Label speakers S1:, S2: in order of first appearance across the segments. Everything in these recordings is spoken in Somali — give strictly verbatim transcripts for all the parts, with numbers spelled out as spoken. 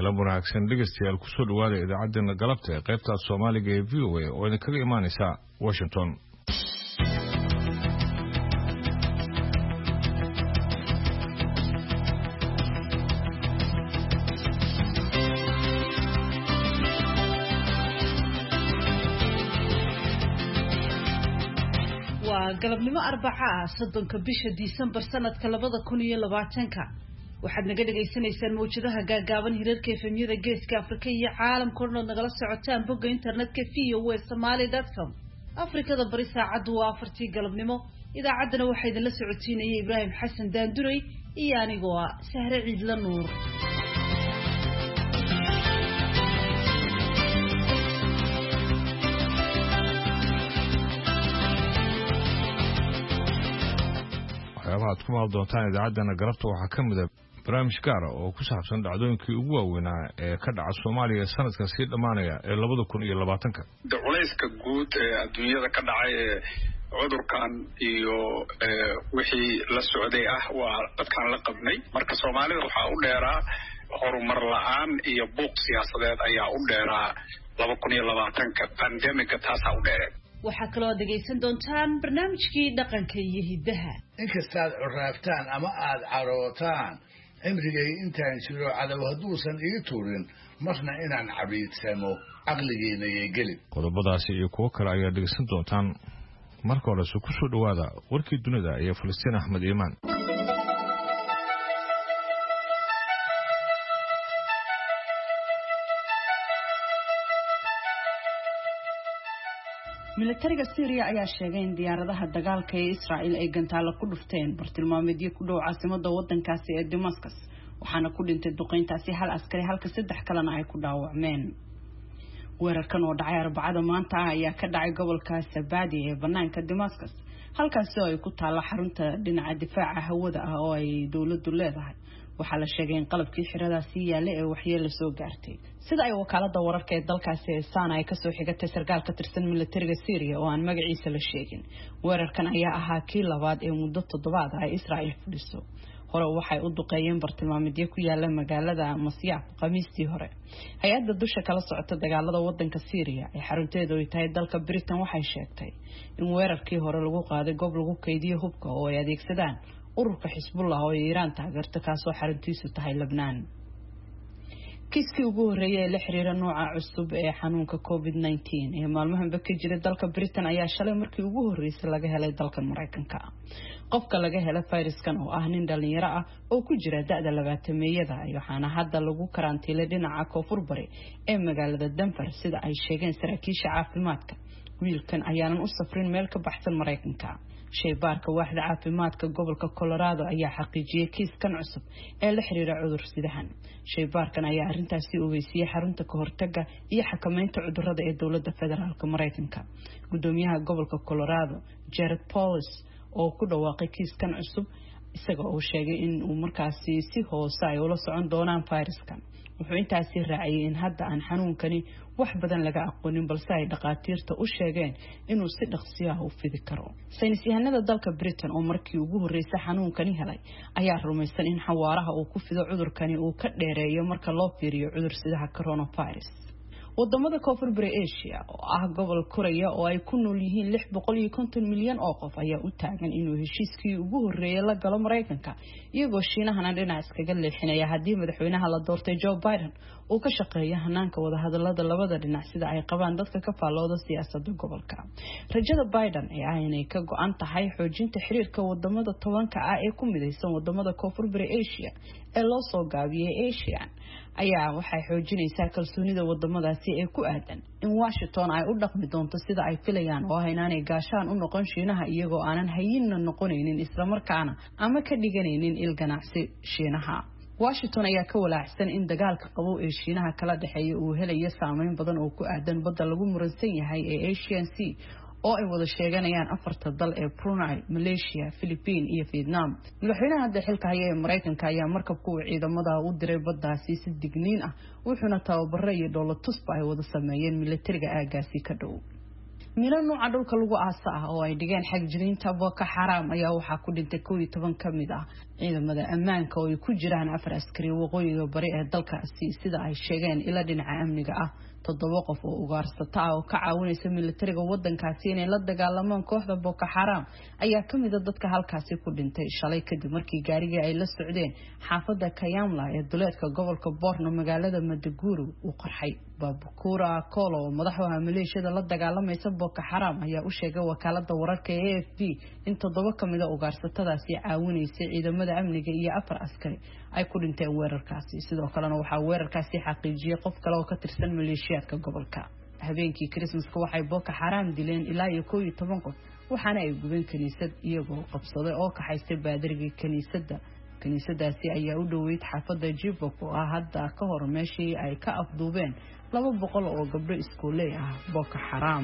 S1: galab wanaagsan dhegeystayaal ku soo dhawaada idaacaddeena galabta ee qaybta Soomaaliga ee V O A oo idin kaga imaanaysa Washington.
S2: waa galabnimo Arbaca soddonka bisha Disembar sanadka labada kun iyo labaatanka waxaad naga dhageysanaysaan mowjadaha gaagaaban hirarka efemyada geeska Afrika iyo caalamka oo dhan nagala socotaan bogga internetka v o a somali dot com. Afrikada bari saacadu waa afartii galabnimo. Idaacaddana waxaa idinla socodsiinaya Ibraahim Xasan Daanduray iyo anigoo ah Sahre Ciidla Nuur.
S1: waxaad ku maal doontaan idaacaddeena galabta waxaa ka mid ah barnaamij gaar ah oo ku saabsan dhacdooyinkii ugu waaweynaa ee ka dhaca Soomaaliya sanadkan sii dhamaanaya ee labada kun iyo labaatanka.
S3: Culayska guud ee adduunyada ka dhacay ee cudurkan iyo wixii la socday ah waa dadkan la qabnay. Marka Soomaalida waxaa u dheeraa horumar la'aan iyo buuq siyaasadeed ayaa u dheeraa laba kun iyo labaatanka pandemic taasaa u dheereen.
S2: waxaa kaloo dhageysan doontaan barnaamijkii dhaqanka iyo hidaha.
S4: inkastaad curaaftaan ama aad carootaan cimrigay intaan jiro cadow hadduusan ii turin marna inaan cabiidsamo caqligeena yay gelin.
S1: qodobadaasi iyo kuwo kale ayaa dhegeysan doontaan. marka horese ku soo dhawaada warkii dunida iyo Falastiin Axmed Iimaan.
S5: militariga Syria ayaa sheegay in diyaaradaha dagaalka ee Israa'iil ay gantaalo ku dhufteen bartilmaameedyo ku dhow caasimadda waddankaasi ee Damascus waxaana ku dhintay duqeyntaasi hal askari halka saddex kalena ay ku dhaawacmeen. weerarkan oo dhacay Arbacada maanta ayaa ka dhacay gobolka Sabadi ee banaanka Damascus halkaas oo ay ku taala xarunta dhinaca difaaca hawada ah oo ay dawladdu leedahay. waxaa la sheegay in qalabkii xiradaasi yaale ee waxyeello soo gaartay sida ay wakaalada wararka ee dalkaasi ee Sana ay ka soo xigatay sarkaal ka tirsan militariga Syria oo aan magaciisa la sheegin. weerarkan ayaa ahaa kii labaad ee muddo toddobaad ah ay Israa'iil fuliso. hore waxay u duqeeyeen bartilmaameedyo ku yaala magaalada Masyaaf Khamiistii hore. hay-adda dusha kala socota dagaalada waddanka Syria ee xarunteedu ay tahay dalka Britain waxay sheegtay in weerarkii hore lagu qaaday goob lagu kaydiyo hubka oo ay adeegsadaan ururka Xisbullah oo Iiraan taageerto kaasoo xaruntiisu tahay Lebanon. kiiskii ugu horeeyay ee la xiriira nooca cusub ee xanuunka covid nineteen ee maalmahanba ka jira dalka Britain ayaa shalay markii ugu horeysay laga helay dalka Mareykanka. qofka laga helay fayraskan oo ah nin dhalinyaro ah oo ku jira da'da labaatameeyada waxaana hadda lagu karantiilay dhinaca koonfur bari ee magaalada Denver sida ay sheegeen saraakiisha caafimaadka. wiilkan ayaanan u safrin meel ka baxsan Mareykanka. shaybaarka waaxda caafimaadka gobolka Colorado ayaa xaqiijiyay kiiskan cusub ee la xiriira cudur sidahan. shaybaarkan ayaa arintaasi ogeysiyay xarunta ka hortagga iyo xakamaynta cudurrada ee dawladda federaalka Mareykanka. gudoomiyaha gobolka Colorado Jared Polis oo ku dhawaaqay kiiskan cusub isaga oo sheegay in uu markaasi si hoose ay ula socon doonaan fayraskan. wuxuu intaasi raaciyay in hadda aan xanuunkani wax badan laga aqoonin balse ay dhaqaatiirta u sheegeen inuu si dhaqsi ah u fidi karo. saynis yahanada dalka Britain oo markii ugu horeysay xanuunkani helay ayaa rumaysan in xawaaraha uu ku fido cudurkani uu ka dheereeyo marka loo fiiriyo cudur sidaha coronavirus. wadamada koonfur bari Asia oo ah gobol Korea oo ay ku nool yihiin lix boqol iyo konton milyan oo qof ayaa u taagan inuu heshiiskii ugu horeeyay la galo Mareykanka iyagoo Shiinahana dhinac iskaga leexinaya haddii madaxweynaha la doortay Joe Biden uu ka shaqeeyo hanaanka wada hadallada labada dhinac sida ay qabaan dadka ka faallooda siyaasadda gobolka. rajada Biden ee ah inay ka go'an tahay xoojinta xiriirka wadamada tobanka ah ee ku midaysan wadamada koonfur bari Asia ee loo soo gaabiyay ASEAN ayaa waxay xoojinaysaa kalsoonida wadamadaasi ee ku aadan in Washington ay u dhaqmi doonto sida ay filayaan oo ah inaanay gaashaan u noqon Shiinaha iyagoo aanan hayinna noqonaynin isla markaana ama ka dhiganaynin il ganacsi Shiinaha. Washington ayaa ka walaacsan in dagaalka qabow ee Shiinaha kala dhaxeeya uu helayo saameyn badan oo ku aadan badda lagu muransan yahay ee Asian Sea oo ay wada sheeganayaan afarta dal ee Brunei, Malaysia, Philippines iyo Vietnam. madaxweynaha hadda xilka haya ee Mareykanka ayaa markabku uu ciidamada u diray baddaasi si digniin ah wuxuuna tababaro iyo dowlad tusba ay wada sameeyeen militariga aagaasi ka dhow. mino nooca dhulka lagu aasa ah oo ay dhigeen xag jiriinta Boko Haram ayaa waxa ku dhintay koob iyo toban kamid ah ciidamada ammaanka oo ay ku jiraan afar askari waqooyiga bari ee dalkaasi sida ay sheegeen ila dhinaca amniga ah toddoba qof oo ugaarsata oo ka caawinaysa militariga wadankaasi inay la dagaalamaan kooxda Boko Haram ayaa kamid ah dadka halkaasi ku dhintay shalay kadib markii gaariga ay la socdeen xaafada Kayamla ee duleedka gobolka Borno magaalada Maiduguri uu qarxay Babukura Kolo madaxweynaha maleeshiyada la dagaalamaysa Boko Haram ayaa u sheegay wakaalada wararka ee A F P in toddoba kamid ah ugaarsatadaasi caawinaysay ciidamada amniga iyo afar askari ay ku dhinteen weerarkaasi sidoo kalena waxa weerarkaasi xaqiijiyay qof kale oo ka tirsan maleeshiyadka gobolka habeenkii Christmaska waxay Boko Haram dileen ilaa iyo koob iyo toban qof waxaana ay gubeen kaniisad iyagoo qabsaday oo ka haystay baadariga kaniisadda kaniisadaasi ayaa u dhoweyd xaafada Jibok oo ah hadda ka hor meeshii ay ka afduubeen laba boqol oo gabdho iskooley ah Boko Haram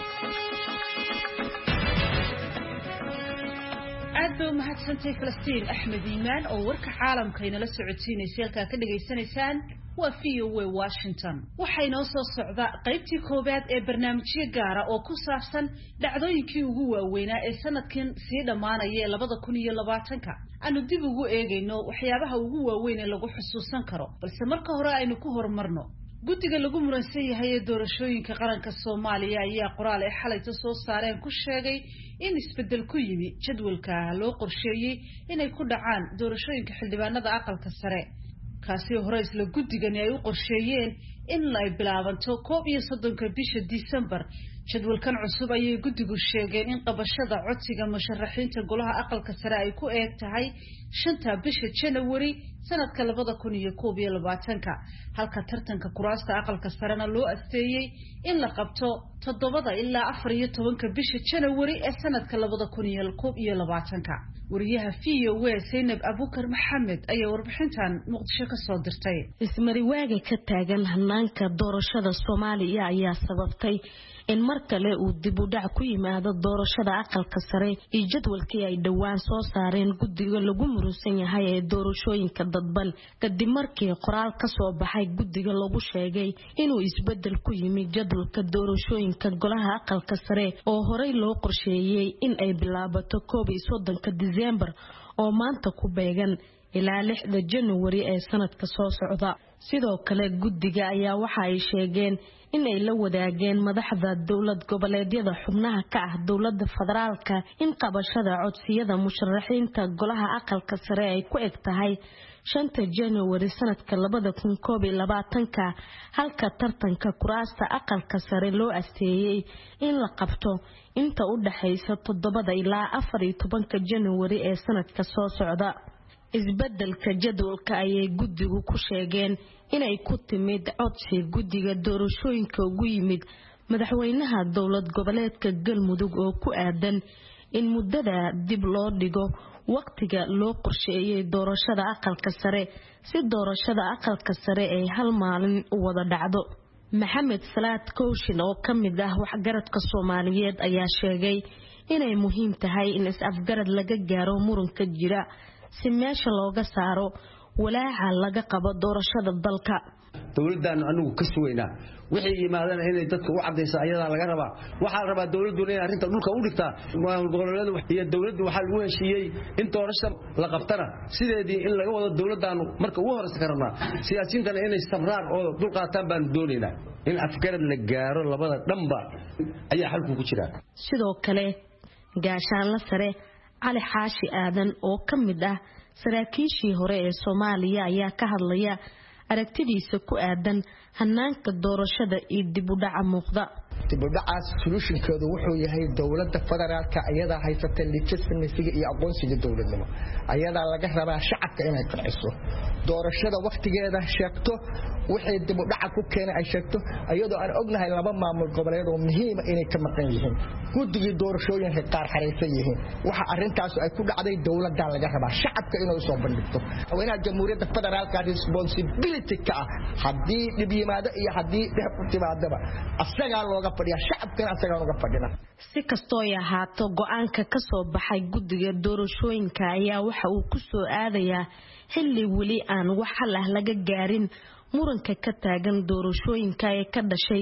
S2: aad buu mahadsantahay Falastiin Axmed Iimaan oo warka caalamka inala socodsiinaysa halka ka dhageysanaysaan waa V O A Washington waxayna soo socdaa qaybtii koobaad ee barnaamijyo gaar ah oo ku saabsan dhacdooyinkii ugu waaweynaa ee sanadkan sii dhamaanaya labada kun iyo labaatanka aanu dib ugu eegayno waxyaabaha ugu waaweyn ee lagu xusuusan karo balse marka hore aynu ku horumarno guddiga lagu muransan yahay ee doorashooyinka qaranka Soomaaliya ayaa qoraal ay xalay soo saareen ku sheegay in isbedel ku yimi jadwalka loo qorsheeyay inay ku dhacaan doorashooyinka xildhibaanada aqalka sare kaasi hore isla guddigani ay u qorsheeyeen in ay bilaabanto koob iyo soddonka bisha December jadwalkan cusub ayay guddigu sheegeen in qabashada codsiga musharaxiinta golaha aqalka sare ay ku eeg tahay shanta bisha January sanadka labada kun iyo koob iyo labaatanka halka tartanka kuraasta aqalka sarena loo asteeyay in la qabto toddobada ilaa afar iyo tobanka bisha January ee sanadka labada kun iyo koob iyo labaatanka wariyaha V O A Zainab Abukar Maxamed ayaa warbixintan Muqdisho ka soo dirtay
S6: ismariwaaga ka taagan hanaanka doorashada Soomaaliya ayaa sababtay in mar kale uu dib u dhac ku yimaado doorashada aqalka sare iyo jadwalkii ay dhawaan soo saareen guddiga lagu murusan yahay ee doorashooyinka dadban kadib markii qoraal ka soo baxay guddiga lagu sheegay inuu isbedel ku yimid jadwalka doorashooyinka golaha aqalka sare oo horey loo qorsheeyay in ay bilaabato koob iyo soddonka December oo maanta ku beegan ilaa lixda January ee sanadka soo socda sidoo kale guddiga ayaa waxa ay sheegeen in ay la wadaageen madaxda dawlad goboleedyada xubnaha ka ah dawladda federaalka in qabashada codsiyada musharaxiinta golaha aqalka sare ay ku eg tahay shanta January sanadka labada kun koob iyo labaatanka halka tartanka kuraasta aqalka sare loo asteeyay in la qabto inta u dhaxaysa toddobada ilaa afar iyo tobanka January ee sanadka soo socda isbedelka jadwalka ayay guddigu ku sheegeen inay ku timid codsi guddiga doorashooyinka ugu yimid madaxweynaha dawlad goboleedka Galmudug oo ku aadan in muddada dib loo dhigo waqtiga loo qorsheeyay doorashada aqalka sare si doorashada aqalka sare ay hal maalin u wada dhacdo Maxamed Salaad Kooshin oo kamid ah waxgaradka Soomaaliyeed ayaa sheegay inay muhiim tahay in is-afgarad laga gaaro muranka jira si meesha looga saaro walaaca laga qabo doorashada dalka
S7: dawladdan anigu ka suweynaa wixii yimaadana inay dadku u cadeyso ayada laga rabaa waxa la rabaa dawladdu inay arinta dhulka u dhigtaa gobolada iyo dawladdu waxa lagu heshiiyay in doorashada la qabtana sideedii in laga wado dawladdan marka ugu horeysa ka rabnaa siyaasiyiintana inay sabraan oo dul qaataan baan doonaynaa in afgarad la gaaro labada dhanba ayaa xalku ku jira
S6: sidoo kale gaashaan la sare Ali Xaashi Aadan oo kamid ah saraakiishii hore ee Soomaaliya ayaa ka hadlaya aragtidiisa ku aadan hanaanka doorashada iyo dib u dhaca muuqda
S8: dib u dhacaas solutionkeedu wuxuu yahay dawladda federaalka ayada haysata legitimacy iyo aqoonsiga dawladnimo ayada laga rabaa shacabka inay qanciso doorashada waqtigeeda sheegto wixii dib u dhaca ku keenay ay sheegto ayadoo aan ognahay laba maamul goboleed oo muhiim ah inay ka maqan yihiin guddiga doorashooyinka qaar xareysan yihiin waxa arintaas ay ku dhacday dawladda laga rabaa shacabka inay soo bandhigto haweenaha jamhuuriyadda federaalka responsibility ka ah hadii dib yimaado iyo hadii dhex u timaadaba asaga looga fadhiya shacabkana asaga looga fadhina
S6: si kastoo ay ahaato go'aanka ka soo baxay guddiga doorashooyinka ayaa waxa uu ku soo aadayaa xilli weli aan wax xal ah laga gaarin muranka ka taagan doorashooyinka ee ka dhashay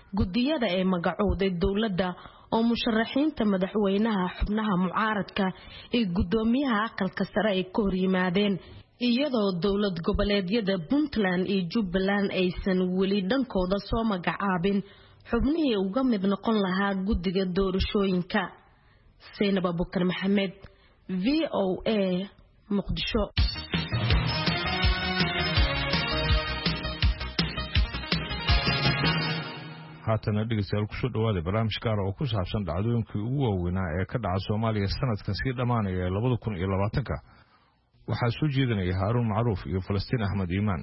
S6: gudiyada ee magacooday dowladda oo musharaxiinta madaxweynaha xubnaha mucaaradka ee gudoomiyaha aqalka sare ay ka hor yimaadeen iyadoo dowlad goboleedyada Puntland iyo Jubbaland aysan weli dhankooda soo magacaabin xubnihii uga mid noqon lahaa guddiga doorashooyinka. Zainab Abubakar Maxamed, V O A, Muqdisho.
S1: haatana dhegeystayaal kusoo dhawaada barnaamij gaar oo ku saabsan dhacdooyinkii ugu waaweynaa ee ka dhaca Soomaaliya sanadkan sii dhamaanaya ee laba kun iyo labaatan-ka. waxaa soo jeedinaya Haaruun Macruuf iyo Falastiin Axmed Iimaan.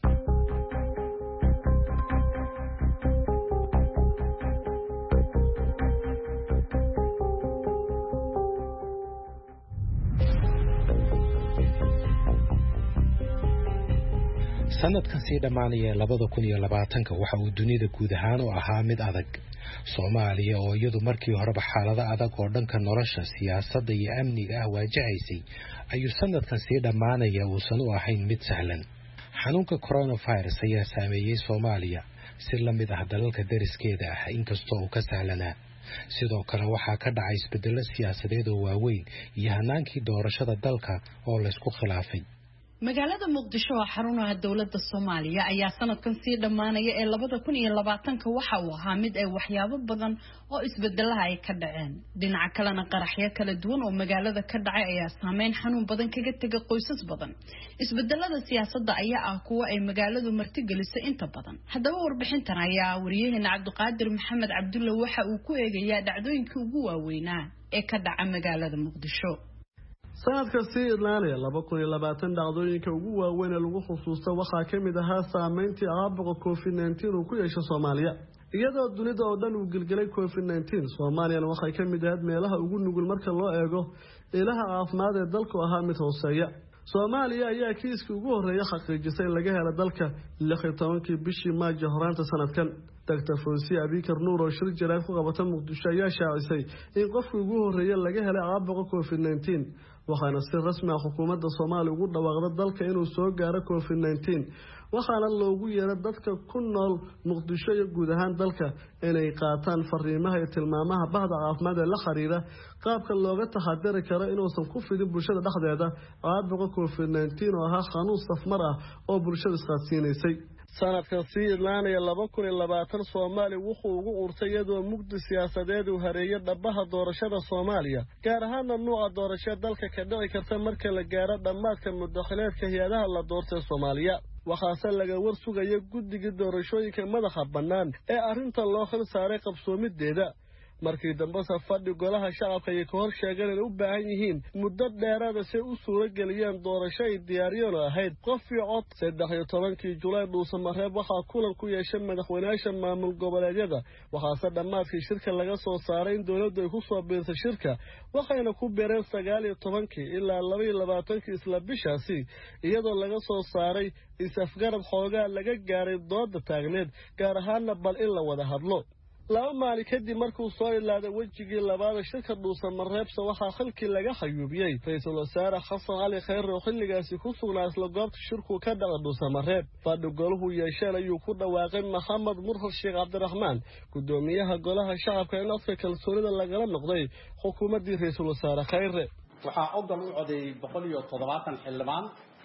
S9: sanadkan sii dhamaanaya labada kun iyo labaatanka waxa uu dunida guud ahaan u ahaa mid adag. Soomaaliya oo iyadu markii horeba xaalado adag oo dhanka nolosha, siyaasadda iyo amniga ah waajahaysay ayuu sanadkan sii dhamaanaya uusan u ahayn mid sahlan. Xanuunka coronavirus ayaa saameeyay Soomaaliya si la mid ah dalalka deriskeeda ah inkastoo uu ka sahlanaa. sidoo kale waxaa ka dhacay isbeddello siyaasadeed oo waaweyn iyo hanaankii doorashada dalka oo la isku khilaafay.
S5: magaalada Muqdisho oo xarunaha dawladda Soomaaliya ayaa sanadkan sii dhamaanaya ee laba kun iyo labaatanka waxa uu ahaa mid ay waxyaabo badan oo isbedelaha ay ka dhaceen. dhinaca kalena qaraxyo kala duwan oo magaalada ka dhacay ayaa saameyn xanuun badan kaga tagay qoysas badan. isbedelada siyaasadda ayaa ah kuwa ay magaaladu martigelisay inta badan. haddaba warbixintan ayaa wariyaheena Cabdiqaadir Maxamed Cabdulle waxa uu ku eegayaa dhacdooyinkii ugu waaweynaa ee ka dhaca magaalada Muqdisho.
S10: sanadka sii idlaanaya laba kun iyo labaatan dhacdooyinka ugu waaweyn ee lagu xusuusto waxaa ka mid ahaa saameyntii caabuqa covid nineteen uu ku yeeshay Soomaaliya. iyadoo dunida oo dhan uu gilgilay covid nineteen, Soomaaliyana waxay ka mid ahayd meelaha ugu nugul marka loo eego ilaha caafimaad ee dalku ahaa mid hooseeya. Soomaaliya ayaa kiiskii ugu horreeyay xaqiijisay laga helo dalka lix iyo tobankii bishii Maajo horaanta sanadkan. Doctor Fawzi Abikar Nuur oo shir jaraa'id ku qabata Muqdisho ayaa shaacisay in qofkii ugu horreeyay laga helay caabuqa covid nineteen, waxaana si rasmi ah xukuumadda Soomaaliya ugu dhawaaqday dalka inuu soo gaaro covid nineteen. waxaana loogu yeeray dadka ku nool Muqdisho iyo guud ahaan dalka inay qaataan fariimaha iyo tilmaamaha bahda caafimaad ee la xiriira qaabka looga taxadari karo inuusan ku fidin bulshada dhexdeeda caabuqa covid nineteen oo ahaa xanuun safmar ah oo bulshada isqaadsiinaysay. sanadkan sii idlaanaya laba kun iyo labaatan Soomaaliya wuxuu ugu urtay iyadoo mugdi siyaasadeed uu hareeyay dhabaha doorashada Soomaaliya, gaar ahaan nooca doorashada dalka ka dhici karta marka la gaaro dhamaadka muddaxileedka hay'adaha la doortay Soomaaliya. waxaase laga war sugaya guddiga doorashooyinka madaxa bannaan ee arrinta loo xil saaray qabsoomideeda. markii dambe fadhi golaha shacabka ay ka hor sheegeen inay u baahan yihiin muddo dheeraad ah si u suuro galiyaan doorasho ay diyaariyeen oo ahayd qof iyo cod. saddex iyo tobankii Julaay dhuusamareeb waxaa kulan ku yeeshay madaxweynayaasha maamul goboleedyada, waxaase dhammaadkii shirka laga soo saaray in dowladdu ay ku soo biirtay shirka, waxayna ku beereen sagaal iyo tobankii ilaa laba iyo labaatankii isla bishaasi, iyadoo laga soo saaray is-afgarad xoogaa laga gaaray dooda taagneed, gaar ahaanna bal in la wada hadlo. laba maalin kadib markuu soo ilaaday wejigii labaad shirka dhuusamareebsa waxaa xilkii laga xayuubiyey Ra'iisul Wasaare Xasan Cali Khayre oo xilligaasi ku sugnaa isla goobta shirku ka dhacay dhuusamareeb. fadhi goluhu yeesheen ayuu ku dhawaaqay Maxamed Murhal Sheekh Cabdiraxmaan, gudoomiyaha golaha shacabka, in afka kalsoonida lagala noqday xukuumaddii Ra'iisul Wasaare Khayre.
S11: waxaa ogol u codeeyay boqol iyo toddobaatan xildhibaan,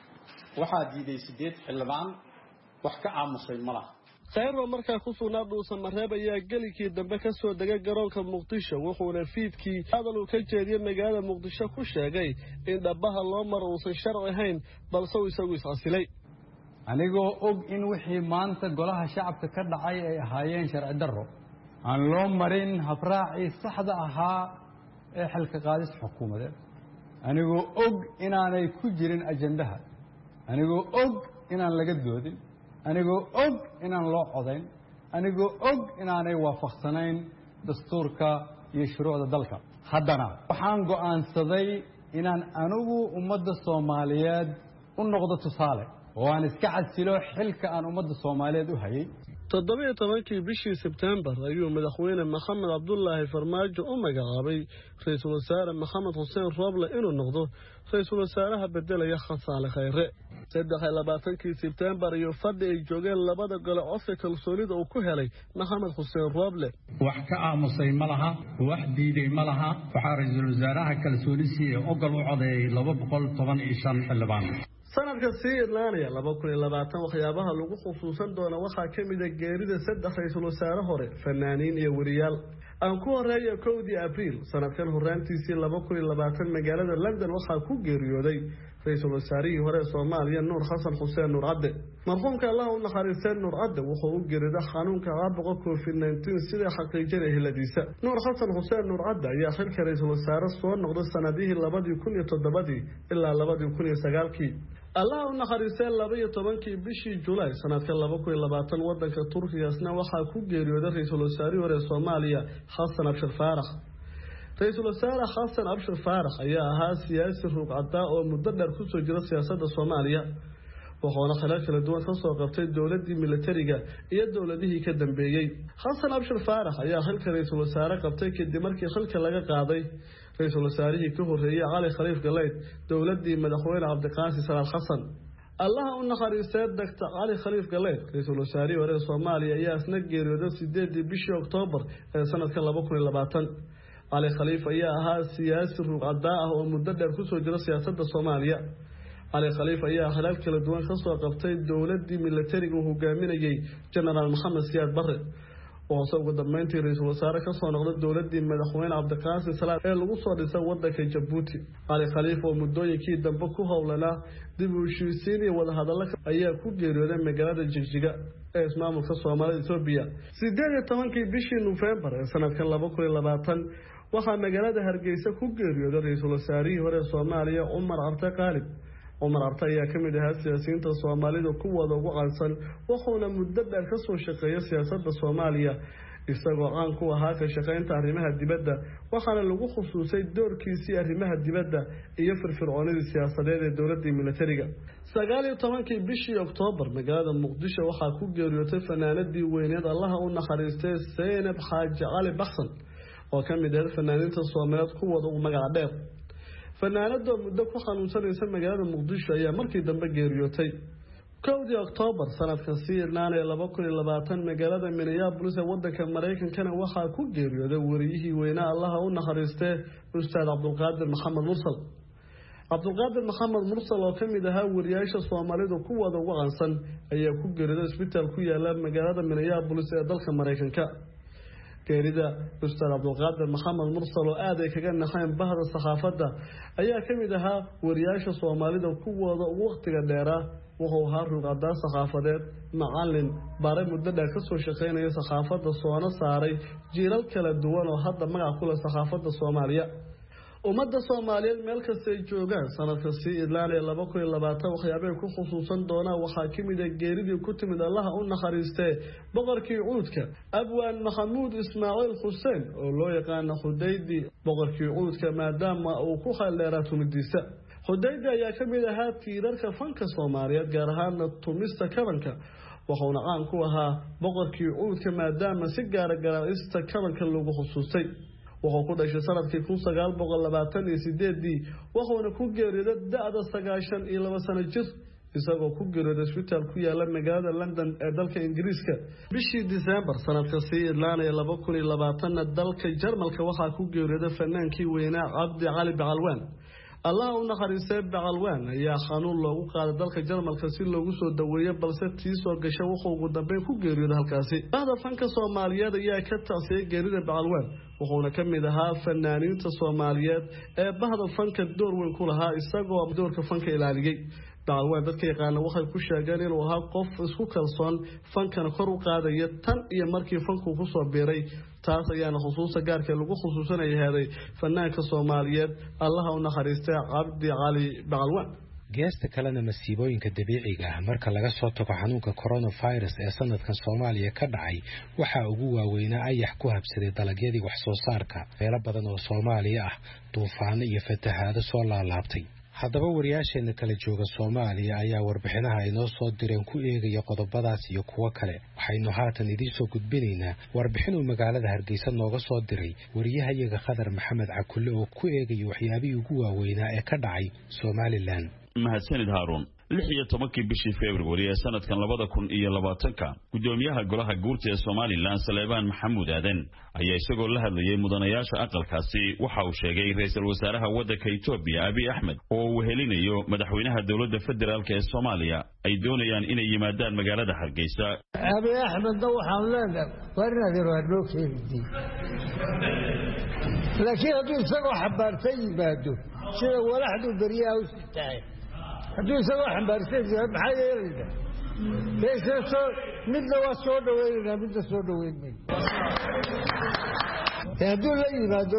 S11: waxaa diiday sideed xildhibaan, wax ka aamusay ma laha.
S10: Khayre markaa ku sugnaa dhuusamareeb ayaa gelikii dambe ka soo degay garoonka Muqdisho, wuxuuna fiidkii hadal uu ka jeediyay magaalada Muqdisho ku sheegay in dhabaha loo maro uusan sharci ahayn, balse uu isagu is-casilay.
S12: anigoo og in wixii maanta golaha shacabka ka dhacay ay ahaayeen sharci darro, aan loo marin habraacii saxda ahaa ee xilka qaadis xukuumadeed, anigoo og inaanay ku jirin ajandaha, anigoo og inaan laga doodin, anigoo og inaan loo codayn, anigoo og inaanay waafaqsanayn dastuurka iyo shuruucda dalka. haddana waxaan go'aansaday inaan anigu ummadda Soomaaliyeed u noqdo tusaale oo aan iska casilo xilka aan ummadda Soomaaliyeed u hayay.
S10: toddoba iyo tobankii bishii Sebtembar ayuu madaxweyne Maxamed Cabdullaahi Farmaajo u magacaabay ra'iisul wasaare Maxamed Xuseen Rooble inuu noqdo ra'iisul wasaaraha bedelaya Xasan Khayre. saddex iyo labaatankii Sebtembar iyo fadhi ay joogeen labada gole codka kalsoonida uu ku helay Maxamed Xuseen Rooble.
S11: wax ka aamusay ma laha, wax diiday ma laha. waxaa ra'iisul wasaaraha kalsoonisiga ogol u codeeyay laba boqol toban iyo shan xildhibaan.
S10: sanadka sii idlaanaya laba kun iyo labaatan waxyaabaha lagu xusuusan doona waxaa ka mid ah geerida saddex ra'iisul wasaare hore, fanaaniin iyo wariyaal. aan ku horeeyo kowdii Abriil sanadkan horaantiisii laba kun iyo labaatan magaalada London waxaa ku geeriyooday ra'iisul wasaarihii hore Soomaaliya Nuur Xasan Xuseen Nuur Cadde. marxuumka Allah u naxariistay Nuur Cadde wuxuu u geeriday xanuunka caabuqa covid nineteen sida xaqiijinay heladiisa. Nuur Xasan Xuseen Nuur Cadde ayaa xilka ra'iisul wasaare soo noqday sanadihii laba kun iyo toddoba ilaa laba kun iyo sagaal. Allah u naxariistay laba iyo tobankii bishii July sanadka laba kun iyo labaatan wadanka Turkigaasna waxaa ku geeriyooday ra'iisul wasaarihii hore Soomaaliya Xasan Abshir Faarax. ra'iisul wasaare Xasan Abshir Faarax ayaa ahaa siyaasi ruuqada oo muddo dheer ku soo jira siyaasadda Soomaaliya. wuxuuna xilal kala duwan ka soo qabtay dowladii militariga iyo dowladihii ka dambeeyay. Xasan Abshir Faarax ayaa xilka ra'iisul wasaare qabtay kadib markii xilka laga qaaday ra'iisul wasaarihii ka horeeyay Cali Khaliif Galeyd dowladii madaxweyne Cabdiqaasim Salaad Xasan. Allah u naxariistay Doctor Cali Khaliif Galeyd ra'iisul wasaarihii hore Soomaaliya ayaa isna geeriyooday sideedii bishii Oktoobar ee sanadka laba kun iyo labaatan. Cali Khaliif ayaa ahaa siyaasi ruuqada ah oo muddo dheer ku soo jira siyaasadda Soomaaliya. Cali Khaliif ayaa xilal kala duwan ka soo qabtay dowladii militariga uu hogaaminayay General Maxamed Siyaad Barre. oo ugu dambeyntii ra'iisul wasaare ka soo noqday dowladii madaxweyne Cabdiqaasim Salaad ee lagu soo dhisay wadanka Djibouti. Cali Khaliif oo muddooyinkii dambe ku howlanaa dib u heshiisiin iyo wada hadallo ayaa ku geeriyooday magaalada Jigjiga ee ismaamulka Soomaalida Itoobiya. sideed iyo tobankii bishii November ee sanadkan laba kun iyo labaatan waxaa magaalada Hargeysa ku geeriyooday ra'iisul wasaarihii hore Soomaaliya Umar Arte Qaalib. Umar Arte ayaa ka mid ahaa siyaasiyiinta Soomaalida kuwooda ugu caansan wuxuuna muddo dheer ka soo shaqeeyay siyaasadda Soomaaliya isagoo caan ku ahaa ka shaqeynta arrimaha dibadda waxaana lagu xusuusay doorkiisii arrimaha dibadda iyo firfircoonidii siyaasadeed ee dowladii militariga. sagaal iyo tobankii bishii Oktoobar magaalada Muqdisho waxaa ku geeriyootay fanaanadii weyneed Allah u naxariistay Zeynab Xaaji Cali Baxsan oo ka mid ah fanaaniinta Soomaaliyeed kuwooda ugu magac dheer. fanaanada muddo ku xanuunsanaysa magaalada Muqdisho ayaa markii dambe geeriyootay. kowdii Oktoobar sanadkan sii idlaanaya laba kun iyo labaatan magaalada Minneapolis ee wadanka Mareykankana waxaa ku geeriyooday wariyihii weynaa Allah u naxariistay Ustaad Cabdulqaadir Maxamed Mursal. Cabdulqaadir Maxamed Mursal oo ka mid ahaa wariyaasha Soomaalida kuwooda ugu caansan ayaa ku geeriyooday isbitaal ku yaala magaalada Minneapolis ee dalka Mareykanka. geerida Ustaad Cabdulqaadir Maxamed Mursal oo aad ay kaga naxeen bahda saxaafadda ayaa ka mid ahaa wariyaasha Soomaalida kuwooda ugu waqtiga dheeraa wuxuu ahaa ruuqada saxaafadeed macallin bare muddo dheer ka soo shaqeynaya saxaafadda soona saaray jiilal kala duwan oo hadda magac ku leh saxaafadda Soomaaliya. ummadda Soomaaliyeed meel kasta ay joogaan sanadka sii idlaanaya laba kun iyo labaatan waxyaabay ku xusuusan doonaa waxaa ka mid ah geeridii ku timid Allah u naxariistay boqorkii Cuudka Abwaan Maxamuud Ismaaciil Xuseen oo loo yaqaan Xudaydi. boqorkii Cuudka maadaama uu ku xaleeraa tumidiisa Xudaydi ayaa ka mid ahaa tiirarka fanka Soomaaliyeed gaar ahaan tumista kabanka wuxuuna caan ku ahaa boqorkii Cuudka maadaama si gaar garaacista kabanka lagu xusuustay. wuxuu ku dhashay sanadkii kun sagaal boqol labaatan iyo sideed wuxuuna ku geeriyooday da'da sagaashan iyo laba sano jir isagoo ku geeriyooday isbitaal ku yaala magaalada London ee dalka Ingiriiska. bishii December sanadka sii idlaanaya laba kun iyo labaatan dalka Jarmalka waxaa ku geeriyooday fanaankii weynaa Cabdi Cali Bacalwaan. Allah u naxariistay Bacalwaan ayaa xanuun loogu qaaday dalka Jarmalka si loogu soo daweeyo balse tii soo gashay wuxuu ugu dambeyn ku geeriyooday halkaasi. bahda fanka Soomaaliyeed ayaa ka taasiyay geerida Bacalwaan wuxuuna ka mid ahaa fanaaniinta Soomaaliyeed ee bahda fanka door weyn ku lahaa isagoo doorka fanka ilaaliyay. Bacalwaan dadka yaqaan waxay ku sheegeen inuu ahaa qof isku kalsoon fankana kor u qaadaya tan iyo markii fanku ku soo biiray taas ayaana xusuusta gaarka lagu xusuusanayay fanaanka Soomaaliyeed Allah u naxariistay Cabdi Cali Bacalwaan.
S9: geesta kalena masiibooyinka dabiiciga ah marka laga soo tago xanuunka coronavirus ee sanadkan Soomaaliya ka dhacay waxa ugu waaweynaa ayax ku habsaday dalagyadii wax soo saarka meelo badan oo Soomaaliya ah duufaano iyo fatahaado soo laalaabtay haddaba wariyaasheena kala jooga Soomaaliya ayaa warbixinaha ay noo soo direen ku eegaya qodobadaas iyo kuwa kale waxaynu haatan idiin soo gudbinaynaa warbixin uu magaalada Hargeysa nooga soo diray wariyahayaga Khadar Maxamed Cakulle oo ku eegaya waxyaabihii ugu waaweynaa ee ka dhacay Somaliland.
S13: mahadsanid Haarun lix iyo tobankii bishii February ee sanadkan labada kun iyo labaatanka gudoomiyaha golaha guurta ee Somaliland Saleebaan Maxamuud Aadan ayaa isagoo la hadlayay mudanayaasha aqalkaasi waxa uu sheegay ra'iisul wasaaraha waddanka Itoobiya Abiy Ahmed oo uu helinayo madaxweynaha dawladda federaalka ee Soomaaliya ay doonayaan inay yimaadaan magaalada Hargeysa.
S14: Abiy Ahmed waxaan leenahay warnaadir waa loo keenay laakiin hadduu isagoo xabaartay yimaado sida walaxdu bariyaa u sitaay hadduu isagoo xambaarsan yahay maxay yeelayna beesha midna waa soo dhaweynaa midna soo dhaweynay hadduu la yimaado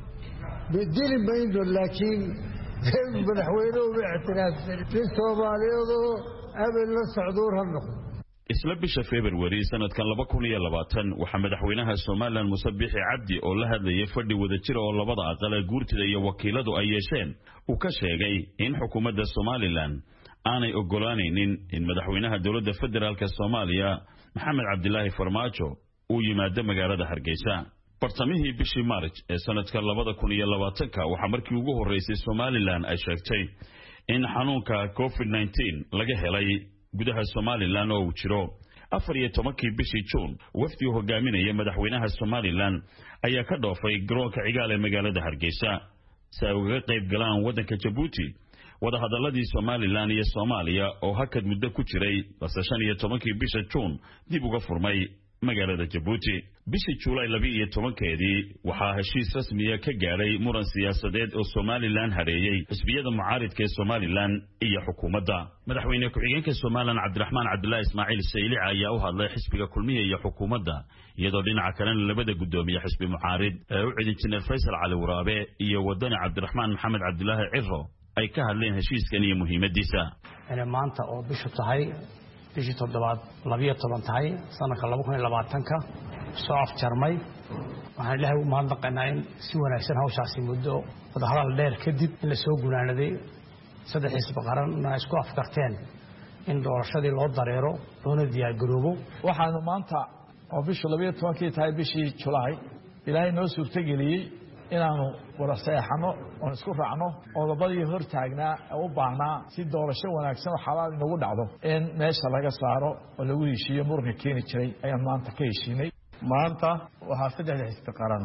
S14: bedeli mayno laakiin madaxweynuhu ma ictiraafsan si Soomaaliyeed oo abel la socdo ha noqdo.
S13: isla bisha February sanadkan laba kun iyo labaatan waxa madaxweynaha Soomaaliland Muuse Biixi Cabdi oo la hadlayay fadhi wadajir oo labada aqal ee guurtida iyo wakiiladu ay yeesheen uu ka sheegay in xukuumadda Soomaaliland aanay ogolaanaynin in madaxweynaha dawladda federaalka Soomaaliya Maxamed Cabdilaahi Farmaajo uu yimaado magaalada Hargeysa. bartamihii bishii March ee sanadkan labada kun iyo labaatanka waxa markii ugu horeysay Soomaaliland ay sheegtay in xanuunka COVID nineteen laga helay gudaha Somaliland oo jiro afar iyo tobankii bishii June wafdi uu hogaaminaya madaxweynaha Somaliland ayaa ka dhoofay garoonka cigaal ee magaalada Hargeysa si ay uga qayb galaan waddanka Djibouti wada hadaladii Somaliland iyo Soomaaliya oo hakad muddo ku jiray balse shan iyo tobankii bisha June dib uga furmay magaalada Djibouti. bishii July laba iyo tobankeedii waxaa heshiis rasmi ah ka gaaray muran siyaasadeed oo Somaliland hareeyay xisbiyada mucaaridka ee Somaliland iyo xukuumadda. madaxweyne ku-xigeenka Somaliland Cabdiraxmaan Cabdilaahi Ismaaciil Saylici ayaa u hadlay xisbiga kulmiye iyo xukuumadda iyadoo dhinaca kalena labada gudoomiye xisbi mucaarid ee u cidin jineer Faysal Cali Waraabe iyo wadani Cabdiraxmaan Maxamed Cabdilaahi Cirro ay ka hadleen heshiiskan iyo muhiimadiisa.
S15: ana maanta oo bishu tahay bishii toddobaad laba iyo toban tahay sanadka laba kun iyo labaatanka soo afjarmay waxaan ilaahay u mahadnaqaynaa in si wanaagsan hawshaasi muddo wadahadal dheer kadib in la soo gunaanaday saddex xisbi qaranna isku afkarteen in doorashadii loo dareero loona diyaar garoobo.
S16: waxaanu maanta oo bishu laba iyo tobankii tahay bishii July ilaahay noo suurtageliyey inaanu wada saxano oo isku raacno qodobadii hor taagnaa oo u baahnaa si doorasho wanaagsan oo xalaal inagu dhacdo in meesha laga saaro oo lagu heshiiyo muranka keeni jiray ayaan maanta ka heshiinay.
S17: maanta waxaa saddex xisbi qaran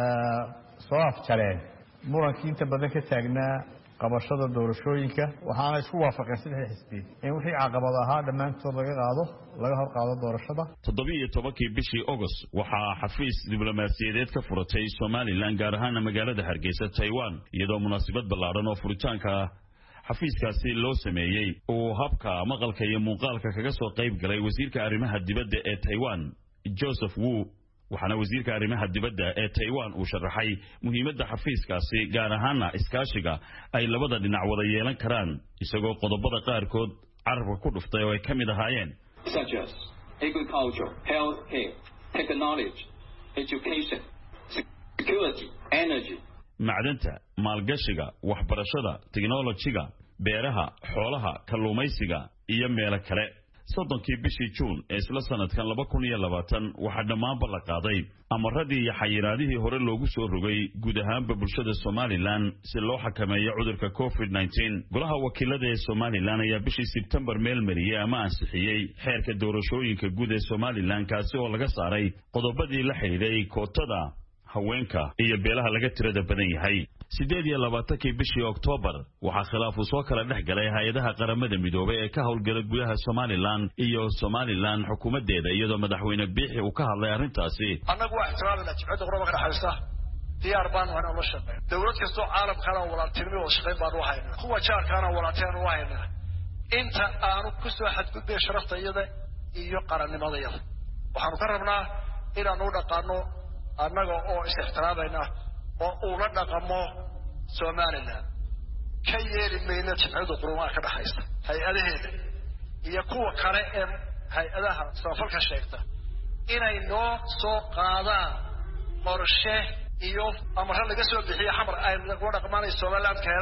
S17: soo afjareen murankii inta badan ka taagnaa qabashada doorashooyinka waxaana isku waafaqeen saddex xisbi in wixii caqabad ahaa dhammaantood laga qaado laga hor qaado doorashada.
S13: toddoba iyo tobankii bishii August waxaa xafiis diblomaasiyadeed ka furatay Somaliland gaar ahaan magaalada Hargeysa Taiwan iyadoo munaasabad ballaaran oo furitaanka xafiiskaasi loo sameeyay oo habka maqalka iyo muuqaalka kaga soo qayb galay wasiirka arrimaha dibadda ee Taiwan Joseph Wu waxaana wasiirka arrimaha dibadda ee Taiwan uu sharaxay muhiimadda xafiiskaasi gaar ahaan iskaashiga ay labada dhinac wada yeelan karaan isagoo qodobada qaarkood carabka ku dhuftay oo ay ka mid ahaayeen
S18: such as agriculture, healthcare, technology, education, security, energy.
S13: macdanta, maalgashiga, waxbarashada, technology-ga, beeraha, xoolaha, kalluumaysiga iyo meelo kale. soddonkii bishii June ee isla sanadkan laba kun iyo labaatan waxaa dhammaanba la qaaday amaradii iyo xayiraadihii hore loogu soo rogay guud ahaanba bulshada Somaliland si loo xakameeyo cudurka COVID nineteen. golaha wakiilada ee Somaliland ayaa bishii September meel mariyay ama ansixiyay xeerka doorashooyinka guud ee Somaliland kaasi oo laga saaray qodobadii la xiriiray kootada haweenka iyo beelaha laga tirada badan yahay. sideed iyo labaatankii bishii October waxaa khilaaf soo kala dhex galay hay'adaha qaramada midoobay ee ka howlgala gudaha Somaliland iyo Somaliland xukuumadeeda iyadoo madaxweyne Biixi uu ka hadlay arrintaasi.
S19: annagu waa ixtiraamna jibcada qurba ka dhaxaysa diyaar baan waxaan ula shaqeyn dawlad kasta oo caalamkana walaaltinimo oo shaqeyn baan u haynaa kuwa jaarkana walaaltinimo u haynaa inta aanu ku soo xadgudbay sharafta iyada iyo qarannimada iyada waxaanu ka rabnaa inaan u dhaqaano annaga oo is ixtiraamayna oo uu la dhaqamo Somaliland ka yeeli mayna jibcada qurba ka dhaxaysa hay'adaheeda iyo kuwa kale ee hay'adaha samafalka sheegta inay noo soo qaadaan qorshe iyo amarka laga soo bixiyo xamar ay ugu dhaqmaan Somaliland keenan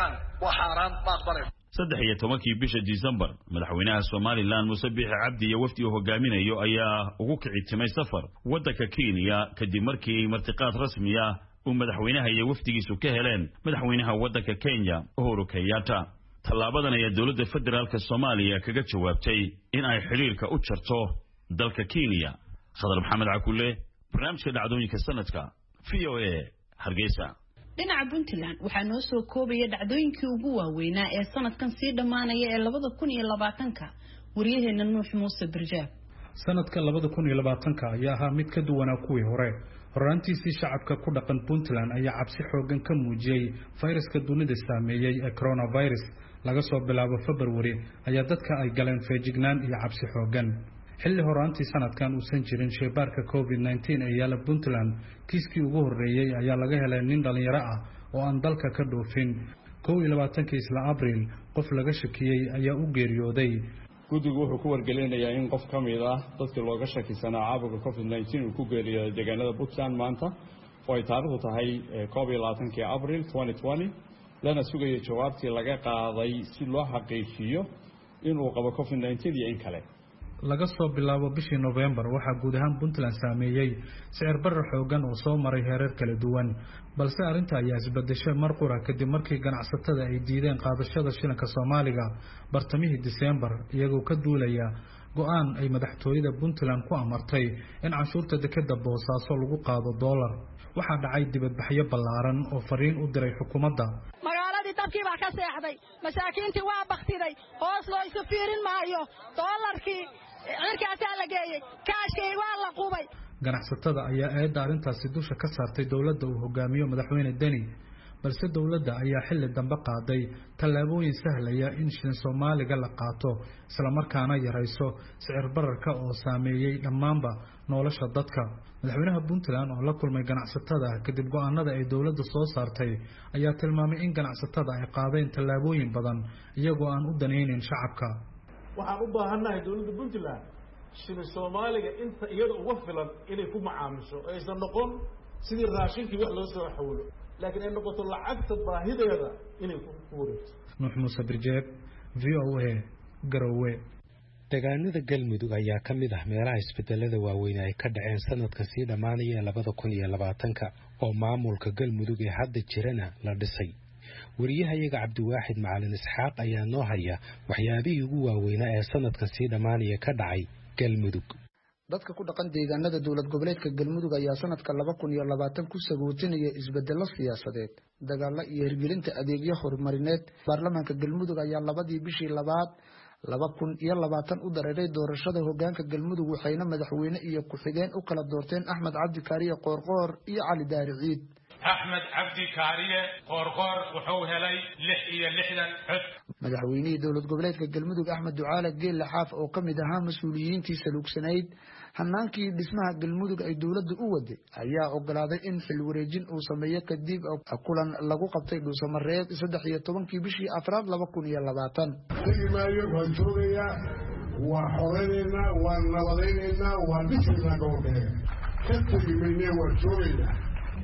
S19: waa xaaraan ma aqbalayn
S13: saddex iyo tobankii bisha December madaxweynaha Somaliland Muuse Biixi Cabdi iyo wafdi uu hogaaminayo ayaa ugu kicitimay safar waddanka Kenya kadib markii martiqaad rasmi ah uu madaxweynaha iyo wafdigiisu ka heleen madaxweynaha waddanka Kenya Uhuru Kenyatta. Tallaabadan ayaa dowladda federaalka Soomaaliya kaga jawaabtay in ay xiriirka u jarto dalka Kenya. Khadar Maxamed Cakulle, barnaamijka dhacdooyinka sanadka V O A Hargeysa.
S5: dhinaca Puntland waxaa noo soo koobaya dhacdooyinkii ugu waaweynaa ee sanadkan sii dhamaanaya ee labada kun iyo labaatanka wariyaheena Nuux Muuse Birjaab.
S20: sanadka labada kun iyo labaatanka ayaa ahaa mid ka duwanaa kuwii hore. horaantiisii shacabka ku dhaqan Puntland ayaa cabsi xoogan ka muujiyay fayraska dunida saameeyay ee coronavirus. laga soo bilaabo February ayaa dadka ay galeen feejignaan iyo cabsi xoogan. xilli horaantii sanadkan uusan jirin shaybaarka covid nineteen ee yaala Puntland kiiskii ugu horeeyay ayaa laga helay nin dhalinyaro ah oo aan dalka ka dhoofin. kow iyo labaatanka isla Abriil qof laga shakiyay ayaa u geeriyooday.
S21: guddigu wuxuu ku wargelinayaa in qof ka mid ah dadkii looga shakisanaa caabuqa covid nineteen uu ku geeriyooday deegaanada Puntland maanta oo ay taariikhdu tahay kow iyo labaatanka Abriil twenty twenty lana sugayo jawaabtii laga qaaday si loo xaqiijiyo inuu qabo covid nineteen iyo in kale.
S20: laga soo bilaabo bishii November waxaa guud ahaan Puntland saameeyay sicir barar xoogan oo soo maray heerar kala duwan, balse arrinta ayaa isbedeshay mar qura kadib markii ganacsatada ay diideen qaadashada shilinka Soomaaliga bartamihii December iyagoo ka duulaya go'aan ay madaxtooyada Puntland ku amartay in canshuurta dekedda Boosaaso lagu qaado dollar. waxaa dhacay dibadbaxyo ballaaran oo fariin u diray xukuumadda.
S22: magaaladii dabkii baa ka seexday, masaakiintii waa baktiday, hoos loo isu fiirin maayo, dollarkii cirkaasaa la geeyey, kaashkii waa la qubay.
S20: ganacsatada ayaa eedda arrintaasi dusha ka saartay dowladda uu hogaamiyo madaxweyne Deni, balse dowladda ayaa xilli dambe qaaday tallaabooyin sahlaya in shilin Soomaaliga la qaato isla markaana yarayso sicir bararka oo saameeyay dhammaanba nolosha dadka. madaxweynaha Puntland oo la kulmay ganacsatada kadib go'aanada ay dowladda soo saartay ayaa tilmaamay in ganacsatada ay qaadeen tallaabooyin badan iyagoo aan u daneynin shacabka.
S23: waxaan u baahanahay dowladda Puntland shilin Soomaaliga inta iyada ugu filan inay ku macaamisho aysan noqon sidii raashinkii wax loo soo xawlo, laakiin ay noqoto lacagta baahideeda inay ku wareegto.
S20: Nuux Muuse Birjaab, V O A, Garowe.
S9: deegaanada Galmudug ayaa ka mid ah meelaha isbedelada waaweyn ay ka dhaceen sanadka sii dhamaanaya labada kun iyo labaatanka oo maamulka Galmudug ee hadda jirana la dhisay. wariyahayaga Cabdiwaaxid Macalin Isxaaq ayaa noo haya waxyaabihii ugu waaweynaa ee sanadkan sii dhamaanaya ka dhacay Galmudug.
S24: dadka ku dhaqan deegaanada dowlad goboleedka Galmudug ayaa sanadka laba kun iyo labaatan ku sagootinaya isbedelo siyaasadeed, dagaalo iyo hirgelinta adeegyo horumarineed. baarlamaanka Galmudug ayaa labadii bishii labaad laba kun iyo labaatan u dareeray doorashada hogaanka Galmudug waxayna madaxweyne iyo ku-xigeen u kala doorteen Axmed Cabdi Kaariye Qoorqoor iyo Cali Daari Ciid.
S25: Axmed Cabdi Kaariye Qoorqoor wuxuu helay lix iyo lixdan cod.
S24: madaxweynihii dowlad goboleedka Galmudug Axmed Ducaale Geelle Xaaf oo ka mid ahaa mas'uuliyiintii saluugsanayd hanaankii dhismaha Galmudug ay dowladda u waday ayaa ogolaaday in xil wareejin uu sameeyo kadib kulan lagu qabtay Dhuusamareeb saddex iyo tobankii bishii afraad laba kun iyo labaatan.
S26: Tigmaayo waan joogayaa, waa xoreynayna, waan nabadaynayna, waan dhisayna gobolkeega. Ka tegi maynee waan joogaynaa.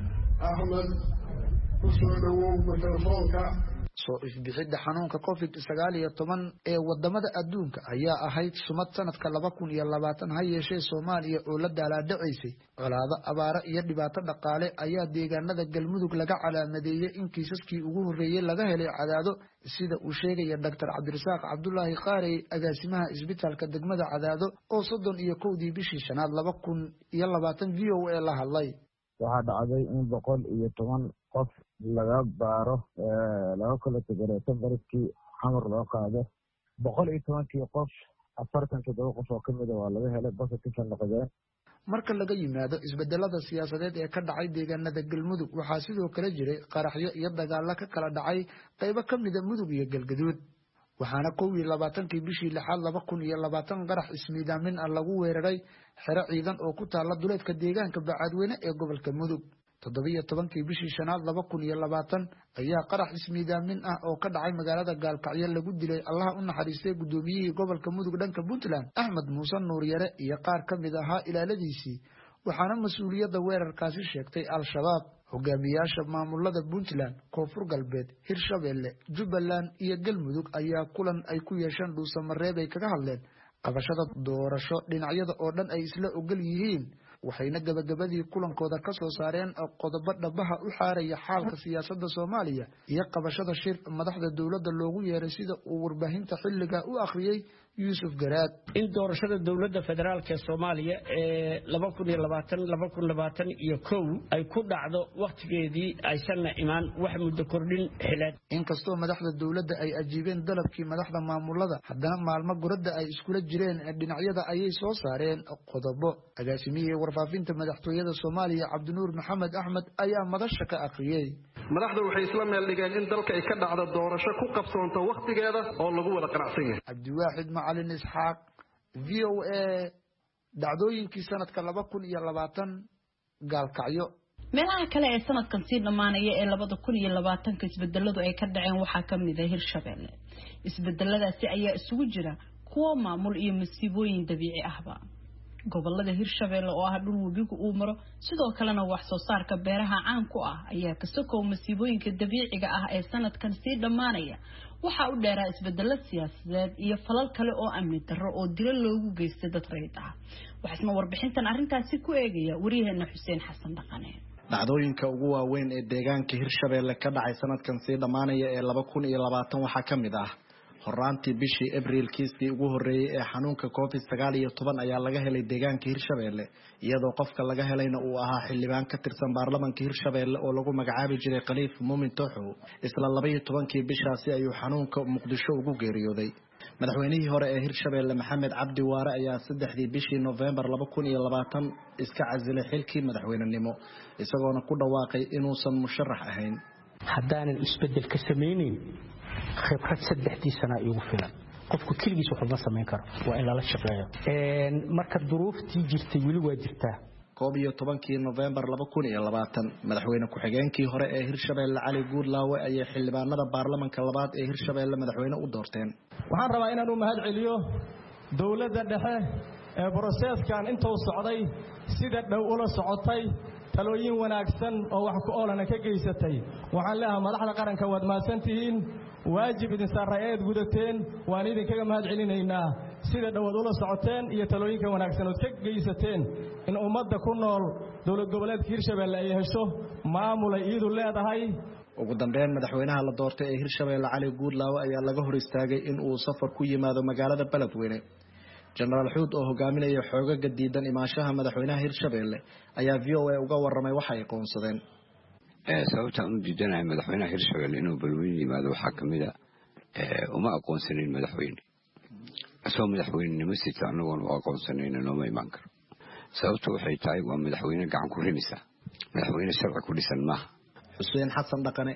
S26: Axmed ku soo dhawow telefoonka.
S24: soo ifbixidda xanuunka covid sagaal iyo toban ee wadamada adduunka ayaa ahayd sumad sanadka laba kun iyo labaatan ha yeeshee Soomaaliya oo la daalaadhacaysay colaado abaara iyo dhibaato dhaqaale ayaa deegaanada Galmudug laga calaamadeeyay in kiisaskii ugu horeeyay laga helay Cadaado sida uu sheegay Doctor Cabdirasaaq Cabdullaahi Qaarey agaasimaha isbitaalka degmada Cadaado oo soddon iyo kowdii bishii shanaad laba kun iyo labaatan V O A la hadlay.
S27: waxaa dhacday in boqol iyo toban qof laga baaro laga kala tagareeto barkii xamar loo qaado boqol iyo tobankii qof afartan iyo todoba qof oo kamid ah waa laga helay positive noqdeen.
S24: marka laga yimaado isbedelada siyaasadeed ee ka dhacay deegaanada Galmudug waxaa sidoo kale jiray qaraxyo iyo dagaalo ka kala dhacay qaybo kamid ah Mudug iyo Galgaduud waxaana kow iyo labaatankii bishii lixaad laba kun iyo labaatan qarax ismiidaamin ah lagu weeraray xero ciidan oo ku taala duleedka deegaanka Bacadweyne ee gobolka Mudug. toddoba iyo tobankii bishii shanaad laba kun iyo labaatan ayaa qarax ismiidaamin ah oo ka dhacay magaalada Gaalkacyo lagu dilay Allah u naxariistay gudoomiyihii gobolka Mudug dhanka Puntland Axmed Muuse Nuur Yare iyo qaar ka mid ahaa ilaaladiisii waxaana mas'uuliyadda weerarkaasi sheegtay Al-Shabaab. hogaamiyaasha maamulada Puntland, Koonfur Galbeed, Hirshabelle, Jubbaland iyo Galmudug ayaa kulan ay ku yeesheen dhuusamareeb ay kaga hadleen qabashada doorasho dhinacyada oo dhan ay isla ogol yihiin waxayna gabagabadii kulankooda ka soo saareen qodobo dhabaha u xaaraya xaalka siyaasadda Soomaaliya iyo qabashada shir madaxda dawladda loogu yeeray sida uu warbaahinta xilliga u akhriyay Yusuf Garaad
S1: in doorashada dawladda federaalka Soomaaliya ee laba kun iyo labaatan laba kun iyo labaatan iyo kow ay ku dhacdo waqtigeedii aysan imaan wax muddo kordhin xilaad
S24: inkastoo madaxda dawladda ay ajiibeen dalabkii madaxda maamulada haddana maalmo gurada ay iskula jireen dhinacyada ayay soo saareen qodobo agaasimiyay warfaafinta madaxtooyada Soomaaliya Cabdinuur Maxamed Axmed ayaa madasha ka akhriyay
S2: madaxdu waxay isla meel dhigeen in dalka ay ka dhacdo doorasho ku qabsoonto waqtigeeda oo lagu wada qanacsan yahay
S24: Cabdiwaxid Macalin Isxaaq V O A dhacdooyinkii sanadka laba kun iyo labaatan gaalkacyo
S5: meelaha kale ee sanadkan sii dhamaanaya ee laba kun iyo labaatan ka isbedeladu ay ka dhaceen waxa ka mid ah Hirshabelle isbedeladaasi ayaa isugu jira kuwa maamul iyo masiibooyin dabiici ahba gobolada Hirshabelle oo ah dhul webigu uu maro sidoo kalena wax soo saarka beeraha caan ku ah ayaa ka soo masiibooyinka dabiiciga ah ee sanadkan sii dhamaanaya waxa uu dheeraa isbedelo siyaasadeed iyo falal kale oo amni darro oo dilo loogu geystay dad rayid ah waxaasna warbixintan arintaasi ku eegaya wariyaheena Xuseen Xasan Dhaqane
S3: dhacdooyinka ugu waaweyn ee deegaanka Hirshabelle ka dhacay sanadkan sii dhamaanaya ee laba kun iyo labaatan waxa ka mid ah horaantii bishii Abriil kiiskii ugu horeeyay ee xanuunka Covid sagaal iyo toban ayaa laga helay deegaanka Hirshabelle iyadoo qofka laga helayna uu ahaa xildhibaan ka tirsan baarlamaanka Hirshabelle oo lagu magacaabi jiray Khaliif Muumin Tooxo isla laba iyo tobankii bishaasi ayuu xanuunka Muqdisho ugu geeriyooday madaxweynihii hore ee Hirshabelle Maxamed Cabdi Waare ayaa saddexdii bishii November laba kun iyo labaatan iska casilay xilkii madaxweynenimo isagoona ku dhawaaqay inuusan musharax ahayn
S4: haddaanan isbedel ka sameeynin khibrad saddexdii sana igu filan qofku kaligiis wuxuu ma sameyn karo waa in la shaqeeyo een marka duruuftii jirtay wili waa jirtaa
S3: koob iyo tobankii November laba kun iyo labaatan madaxweyne ku-xigeenkii hore ee Hirshabelle Cali Guudlaawe ayaa xildhibaanada baarlamaanka labaad ee Hirshabelle madaxweyne u doorteen
S6: waxaan rabaa inaan u mahad celiyo dawladda dhexe ee processkan intuu socday sida dhow ula socotay talooyin wanaagsan oo wax ku oolana ka geysatay waxaan leeyahay madaxda qaranka waad maasantihiin waajib idin saareed gudateen waan idin kaga mahad celinaynaa sida dhawaad ula socoteen iyo talooyinka wanaagsan oo ka geysateen in ummadda ku nool dawlad goboleedka Hirshabelle ay hesho maamul ay iidu leedahay
S3: ugu dambeyn madaxweynaha la doortay ee Hirshabelle Cali Guudlaawe ayaa laga hor istaagay in uu safar ku yimaado magaalada Beledweyne General Xuud oo hogaaminaya xoogaga diidan imaashaha madaxweynaha Hirshabelle ayaa V O A uga waramay waxa ay qoonsadeen
S7: ee sababta uu diidanayo madaxweynaha Hirshabelle inuu Beledweyne yimaado waxa kamid ah ee uma aqoonsanin madaxweyne asoo madaxweynenimo sita anagoon u aqoonsanin inuu imaan karo sababtu waxay tahay waa madaxweyne gacan ku rimisa madaxweyne sharci ku dhisan ma
S3: Xuseen Xasan Dhaqane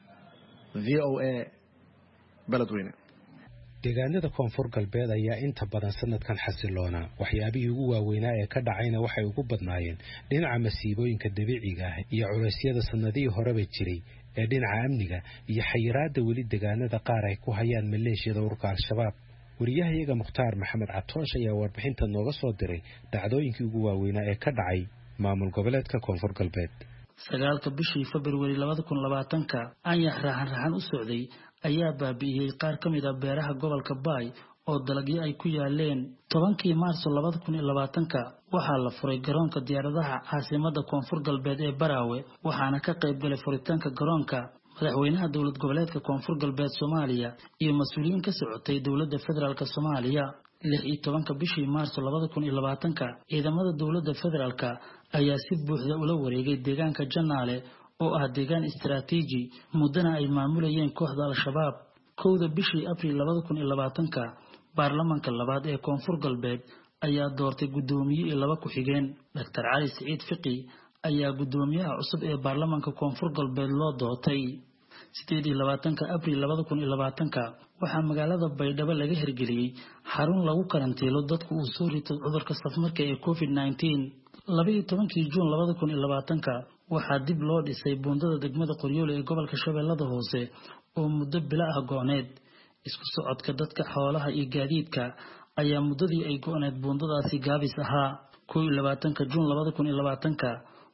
S3: V O A Beledweyne
S9: deegaanada koonfur galbeed ayaa inta badan sanadkan xasiloona waxyaabihii ugu waaweynaa ee ka dhacayna waxay ugu badnaayeen dhinaca masiibooyinka dabiiciga ah iyo culeysyada sanadihii horeba jiray ee dhinaca amniga iyo xayiraada weli deegaanada qaar ay ku hayaan maleeshiyada ururka al-shabaab wariyahayaga Mukhtaar Maxamed Catoosh ayaa warbixinta nooga soo diray dhacdooyinkii ugu waaweynaa ee ka dhacay maamul goboleedka koonfur galbeed
S8: sagaalka bishii February laba kun iyo labaatan ayaa raxan raxan u socday ayaa baabi'iyay qaar ka mid ah beeraha gobolka Baay oo dalagyo ay ku yaaleen tobankii Maarso laba kun iyo labaatan waxaa la furay garoonka diyaaradaha caasimadda koonfur galbeed ee Baraawe waxaana ka qayb galay furitaanka garoonka madaxweynaha dawlad goboleedka koonfur galbeed Soomaaliya iyo mas'uuliyiin ka socotay dawladda federaalka Soomaaliya lix iyo tobanka bishii Maarso laba kun iyo labaatan ciidamada dawladda federaalka ayaa si buuxda ula wareegay deegaanka Janaale oo ah deegaan istiraatiiji mudana ay maamulayeen kooxda al-shabaab kowda bishii Abriil laba kun iyo labaatan baarlamaanka labaad ee koonfur galbeed ayaa doortay gudoomiye iyo laba ku xigeen Dr Cali Saciid Fiqi ayaa gudoomiyaha cusub ee baarlamaanka koonfur galbeed loo doortay sideed iyo labaatanka Abriil laba kun iyo labaatan waxaa magaalada Baydhabo laga hirgeliyay xarun lagu karantiilo dadku uu soo ritay cudurka safmarka ee Covid nineteen laba iyo tobankii Juun laba kun iyo labaatan waxaa dib loo dhisay buundada degmada Qoryoole ee gobolka Shabeellada Hoose oo muddo bila ah go'need isku socodka dadka xoolaha iyo gaadiidka ayaa muddadii ay go'need buundadaasi gaabis ahaa kow iyo labaatanka Juun laba kun iyo labaatan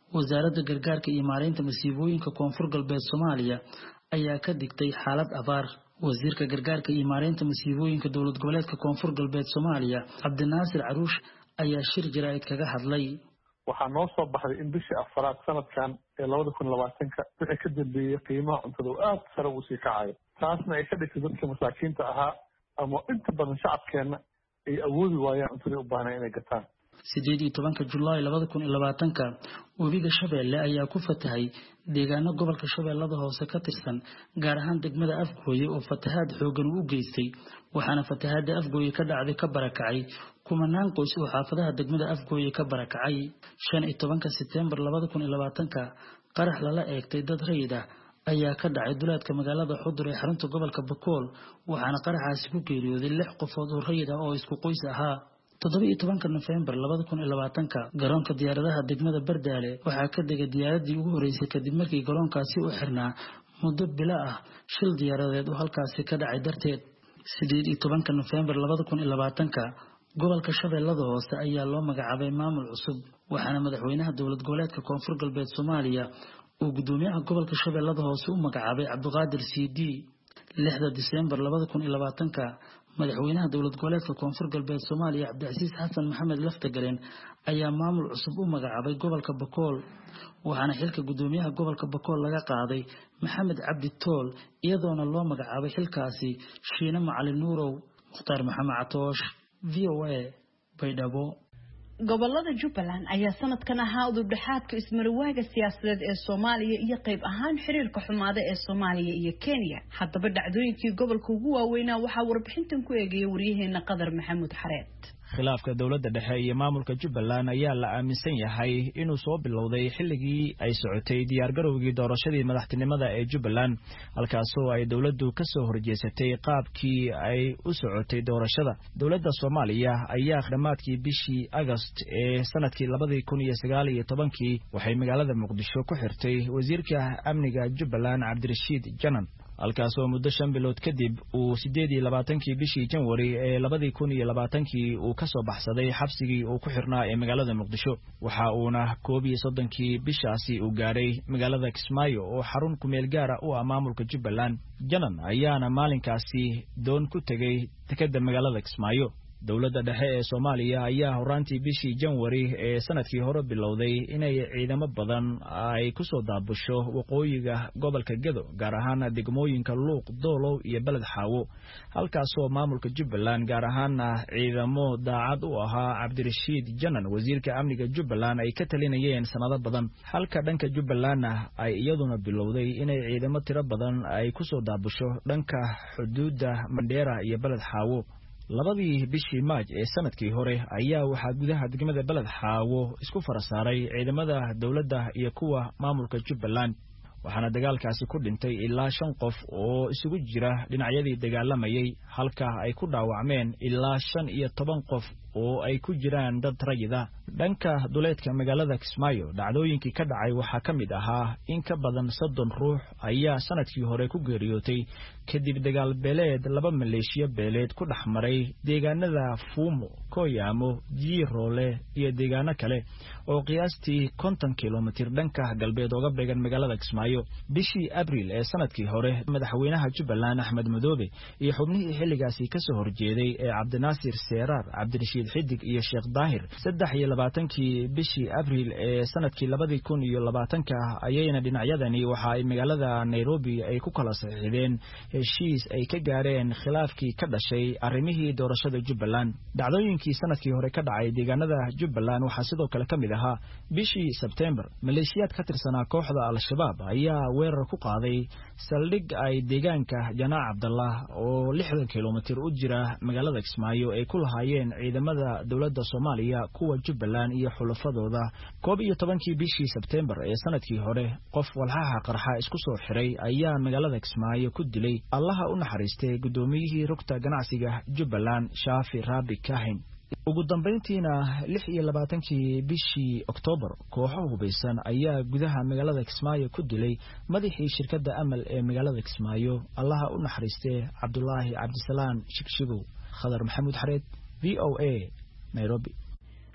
S8: wasaaradda gargaarka iyo maareynta masiibooyinka koonfur galbeed Soomaaliya ayaa ka digtay xaalad abaar. wasiirka gargaarka iyo maareynta masiibooyinka dowlad goboleedka koonfur galbeed Soomaaliya Cabdinaasir Caruush ayaa shir jiraa'id kaga hadlay.
S10: waxaa noo soo baxday in bishii afraad sanadkan ee labada kun labaatanka wixii ka dambeeyay qiimaha cuntada aad sare u sii kacayo taasna ay ka dhigtay dadka masaakiinta ahaa ama inta badan shacabkeena ay awoodi waayaan cuntada u baahnaa inay gataan.
S8: sideed iyo tobanka Julaay labada kun labaatanka webiga Shabeelle ayaa ku fatahay deegaano gobolka Shabeellada Hoose ka tirsan gaar ahaan degmada Afgooye oo fatahaad xoogan u geystay waxaana fatahaada Afgooye ka dhacday ka barakacay kumanaan qoys oo xaafadaha degmada Afgooye ka barakacay. shan iyo tobanka Sebtembar labada kun labaatanka qarax lala eegtay dad rayid ah ayaa ka dhacay duleedka magaalada Xudur ee xarunta gobolka Bakool waxaana qaraxaasi ku geeriyooday lix qofood oo rayid ah oo isku qoys ahaa. toddoba iyo tobanka November labada kun labaatanka garoonka diyaaradaha degmada Bardaale waxaa ka degay diyaaradii ugu horeysay kadib markii garoonkaasi u xirnaa muddo bilo ah shil diyaaradeed oo halkaasi ka dhacay darteed. sideed iyo tobanka November labada kun labaatanka gobolka Shabeellada Hoose ayaa loo magacaabay maamul cusub waxaana madaxweynaha dowlad goboleedka koonfur galbeed Soomaaliya uu gudoomiyaha gobolka Shabeellada Hoose u magacaabay Cabdiqaadir Siidi. lixda December labada kun labaatanka madaxweynaha dowlad goboleedka koonfur galbeed Soomaaliya Cabdicasiis Xasan Maxamed Laftagareen ayaa maamul cusub u magacaabay gobolka Bakool waxaana xilka gudoomiyaha gobolka Bakool laga qaaday Maxamed Cabdi Tool iyadoona loo magacaabay xilkaasi Shiina Macalin Nuurow. Mukhtaar Maxamed Catoosh V O A Baydhabo.
S5: gobolada Jubbaland ayaa sanadkan ahaa udubdhaxaadka ismarwaaga siyaasadeed ee Soomaaliya iyo qayb ahaan xiriirka xumaada ee Soomaaliya iyo Kenya. haddaba dhacdooyinkii gobolka ugu waaweynaa waxaa warbixintan ku eegay wariyaheena Qadar Maxamuud Xareed.
S11: khilaafka dowladda dhexe iyo maamulka Jubbaland ayaa la aaminsan yahay inuu soo bilowday xilligii ay socotay diyaar garowgii doorashadii madaxtinimada ee Jubbaland halkaasoo ay dowladdu ka soo horjeesatay qaabkii ay u socotay doorashada. dowladda Soomaaliya ayaa dhamaadkii bishii August ee sanadkii labada kun iyo sagaal iyo tobankii waxay magaalada Muqdisho ku xirtay wasiirka amniga Jubbaland Cabdirashiid Janan halkaasoo muddo shan bilood kadib uu sideed iyo labaatankii bishii Janwari ee labada kun iyo labaatankii uu ka soo baxsaday xabsigii uu ku xirnaa ee magaalada Muqdisho. waxa uuna koob iyo soddonkii bishaasi uu gaaray magaalada Kismaayo oo xarun ku meel gaar ah u ah maamulka Jubbaland. Janan ayaana maalinkaasi doon ku tagay dekedda magaalada Kismaayo. dowladda dhexe ee Soomaaliya ayaa horaantii bishii Janwari ee sanadkii hore bilowday inay ciidamo badan ay ku soo daabusho waqooyiga gobolka Gedo gaar ahaan degmooyinka Luuq, Doolow iyo Balad Xaawo halkaasoo maamulka Jubbaland gaar ahaan ciidamo daacad u ahaa Cabdirashiid Janan wasiirka amniga Jubbaland ay ka talinayeen sanado badan halka dhanka Jubbaland ay iyaduna bilowday inay ciidamo tiro badan ay ku soo daabusho dhanka xuduudda Mandheera iyo Balad Xaawo. labadii bishii Maaj ee sanadkii hore ayaa waxaa gudaha degmada Balad Xaawo isku farasaaray ciidamada dowladda iyo kuwa maamulka Jubbaland waxaana dagaalkaasi ku dhintay ilaa shan qof oo isugu jira dhinacyadii dagaalamayay halka ay ku dhaawacmeen ilaa shan iyo toban qof oo ay ku jiraan dad rayid ah. dhanka duleedka magaalada Kismaayo dhacdooyinkii ka dhacay waxaa ka mid ahaa in ka badan soddon ruux ayaa sanadkii hore ku geeriyootay kadib dagaal beeleed laba maleeshiya beeleed ku dhex maray deegaanada Fuumo, Koyamo, Jiiroole iyo deegaano kale oo qiyaastii konton kilomitir dhanka galbeed uga beegan magaalada Kismaayo. bishii Abriil ee sanadkii hore madaxweynaha Jubbaland Axmed Madoobe iyo xubnihii xilligaasi ka soo horjeeday ee Cabdinaasir Seeraar, Cabdirashiid Xidig iyo Sheekh Daahir saddex iyo labaatankii bishii Abriil ee sanadkii labada kun iyo labaatanka ayayna dhinacyadani waxa ay magaalada Nairobi ay ku kala saxiixdeen heshiis ay ka gaareen khilaafkii ka dhashay arrimihii doorashada Jubbaland. dhacdooyinkii sanadkii hore ka dhacay deegaanada Jubbaland waxaa sidoo kale ka mid ahaa bishii September maleeshiyaad ka tirsanaa kooxda Al-Shabaab ayaa weerar ku qaaday saldhig ay deegaanka Janaac Cabdallah oo lixdan kilomitir u jira magaalada Kismaayo ay ku lahaayeen ciidamada dowladda Soomaaliya kuwa Jubbaland iyo xulafadooda. koob iyo tobankii bishii September ee sanadkii hore qof walxaha qarxa isku soo xiray ayaa magaalada Kismaayo ku dilay Allaha u naxariistay gudoomiyihii rugta ganacsiga Jubbaland Shaafi Rabi Kahin. ugu dambeyntiina lix iyo labaatankii bishii Oktoobar kooxo hubeysan ayaa gudaha magaalada Kismaayo ku dilay madaxii shirkadda Amal ee magaalada Kismaayo Allaha u naxariistay Cabdullaahi Cabdisalaan Shigshigow. Khadar Maxamuud Xareed V O A Nairobi.
S5: sanadkan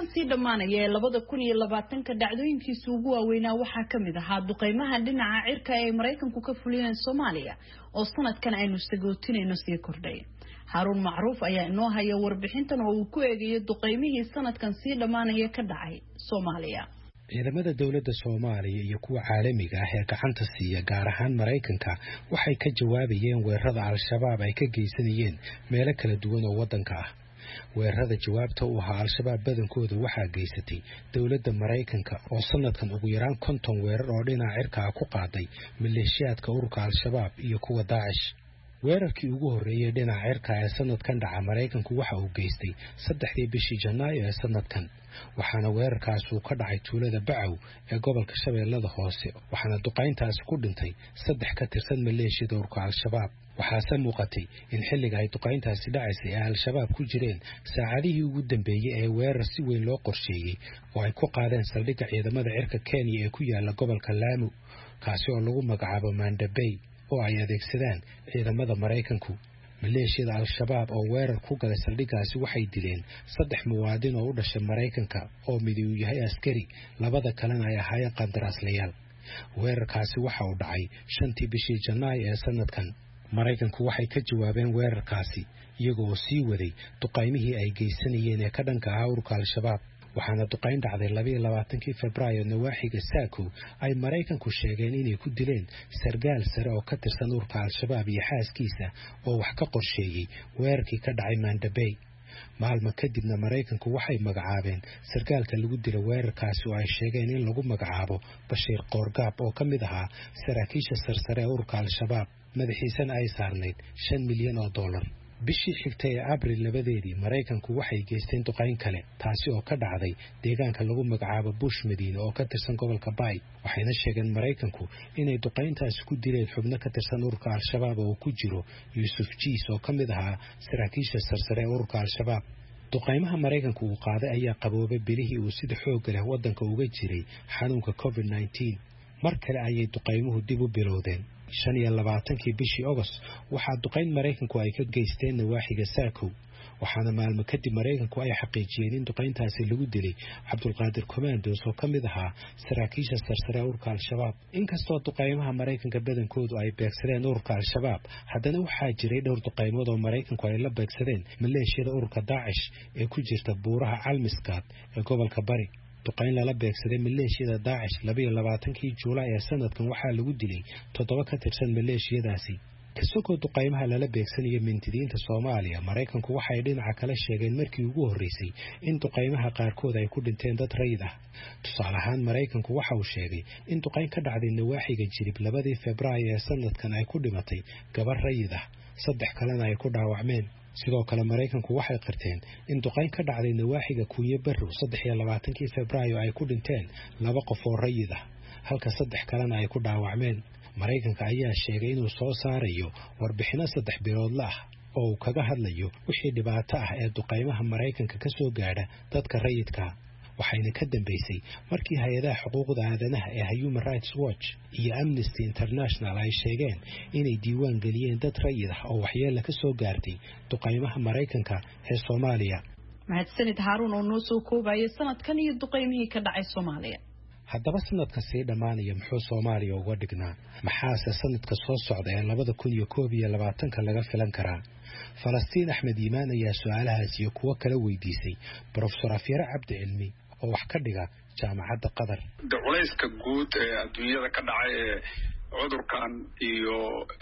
S5: sanadkan sii dhamaanaya ee labada kun iyo labaatanka dhacdooyinkiisa ugu waaweynaa waxaa ka mid ahaa duqeymaha dhinaca cirka ee Mareykanku ka fuliyeen Soomaaliya oo sanadkan aynu sagootinayno sii kordhay. Harun Macruuf ayaa inoo haya warbixintan oo uu ku eegayo duqeymihii sanadkan sii dhamaanaya ka dhacay Soomaaliya.
S9: ciidamada dawladda Soomaaliya iyo kuwa caalamiga ah ee gacanta siiya gaar ahaan Mareykanka waxay ka jawaabayeen weerarada Al-Shabaab ay ka geysanayeen meelo kala duwan oo wadanka ah. weerarada jawaabta u ahaa Al-Shabaab badankooda waxaa geysatay dawladda Mareykanka oo sanadkan ugu yaraan konton weerar oo dhinaca cirka ah ku qaaday maleeshiyaadka ururka Al-Shabaab iyo kuwa Daesh. weerarkii ugu horeeyay dhinaca cirka ee sanadkan dhaca Mareykanku waxa uu geystay saddexdii bishii Janaayo ee sanadkan waxaana weerarkaas uu ka dhacay tuulada Bacaw ee gobolka Shabeellada Hoose waxaana duqeyntaas ku dhintay saddex ka tirsan maleeshiyada ururka Al-Shabaab. waxaase muuqatay in xilliga ay duqeyntaasi dhacaysay ee Al-Shabaab ku jireen saacadihii ugu dambeeyay ee weerar si weyn loo qorsheeyay oo ay ku qaadeen saldhigga ciidamada cirka Kenya ee ku yaala gobolka Lamu kaasi oo lagu magacaabo Manda Bay oo ay adeegsadaan ciidamada Mareykanku. maleeshiyada Al-Shabaab oo weerar ku galay saldhiggaasi waxay dileen saddex muwaadin oo u dhashay Mareykanka oo mid uu yahay askari labada kalena ay ahaayeen qandaraaslayaal. weerarkaasi waxa uu dhacay shantii bishii Janaayo ee sanadkan. Mareykanku waxay ka jawaabeen weerarkaasi iyagoo sii waday duqeymihii ay geysanayeen ee ka dhanka ah ururka Al-Shabaab. waxaana duqeyn dhacday laba iyo labaatankii Febraayo nawaaxiga Saako ay Mareykanku sheegeen inay ku dileen sargaal sare oo ka tirsan ururka Al-Shabaab iyo xaaskiisa oo wax ka qorsheeyay weerarkii ka dhacay Manda Bay. maalmo kadibna Mareykanku waxay magacaabeen sargaalka lagu dilay weerarkaasi oo ay sheegeen in lagu magacaabo Bashiir Qoorgaab oo ka mid ahaa saraakiisha sarsare ee ururka Al-Shabaab madaxiisana ay saarneyd shan milyan oo dollar. bishii xigtay ee Abriil labadeedii Mareykanku waxay geysteen duqeyn kale taasi oo ka dhacday deegaanka lagu magacaabo Bush Medina oo ka tirsan gobolka Bay. waxayna sheegeen Mareykanku inay duqeyntaasi ku dileen xubno ka tirsan ururka Al-Shabaab oo ku jiro Yusuf Jiis oo ka mid ahaa saraakiisha sarsare ee ururka Al-Shabaab. duqeymaha Mareykanku uu qaaday ayaa qaboobay bilihii uu sida xoog leh wadanka uga jiray xanuunka covid nineteen. mar kale ayay duqeymuhu dib u bilowdeen. shan iyo labaatankii bishii August waxaa duqeyn Mareykanku ay ka geysteen nawaaxiga Saako waxaana maalmo kadib Mareykanku ay xaqiijiyeen in duqeyntaasi lagu dilay Cabdulqaadir Commandos oo ka mid ahaa saraakiisha sarsare ee ururka Al-Shabaab. inkastoo duqeymaha Mareykanka badankoodu ay beegsadeen ururka Al-Shabaab haddana waxaa jiray dhowr duqeymood oo Mareykanku ay la beegsadeen maleeshiyada ururka Daesh ee ku jirta buuraha Calmiskaad ee gobolka Bari. duqeyn lala beegsaday maleeshiyada Daesh laba iyo labaatankii Juulaay ee sanadkan waxaa lagu dilay toddoba ka tirsan maleeshiyadaasi. kasoo duqeymaha lala beegsanaya mintidiinta Soomaaliya Mareykanku waxay dhinaca kale sheegeen markii ugu horeysay in duqeymaha qaarkood ay ku dhinteen dad rayid ah. tusaale ahaan Mareykanku waxa uu sheegay in duqeyn ka dhacday nawaaxiga Jilib labadii Febraayo ee sanadkan ay ku dhimatay gabar rayid ah saddex kalena ay ku dhaawacmeen. sidoo kale Mareykanku waxay qirteen in duqeyn ka dhacday nawaaxiga Kuuye Barrow saddex iyo labaatankii Febraayo ay ku dhinteen laba qof oo rayid ah halka saddex kalena ay ku dhaawacmeen. Mareykanka ayaa sheegay inuu soo saarayo warbixino saddex biloodle ah oo uu kaga hadlayo wixii dhibaato ah ee duqeymaha Mareykanka ka soo gaadha dadka rayidka. waxayna ka dambeysay markii hay'adaha xuquuqda aadanaha ee Human Rights Watch iyo Amnesty International ay sheegeen inay diiwaan geliyeen dad rayid ah oo waxyeello ka soo gaartay duqeymaha Mareykanka ee Soomaaliya.
S5: mahadsanid Harun oo noo soo koobaya sanadkan iyo duqeymihii ka dhacay Soomaaliya.
S9: haddaba sanadka sii dhamaanaya muxuu Soomaaliya uga dhignaa maxaase sanadka soo socda ee labada kun iyo koob iyo labaatanka laga filan karaa? Falastiin Axmed Iimaan ayaa su'aalahaas iyo kuwo kala weydiisay Professor Afyare Cabdi Cilmi oo wax ka dhiga jaamacadda Qatar.
S12: culayska guud ee adduunyada ka dhacay ee cudurkan iyo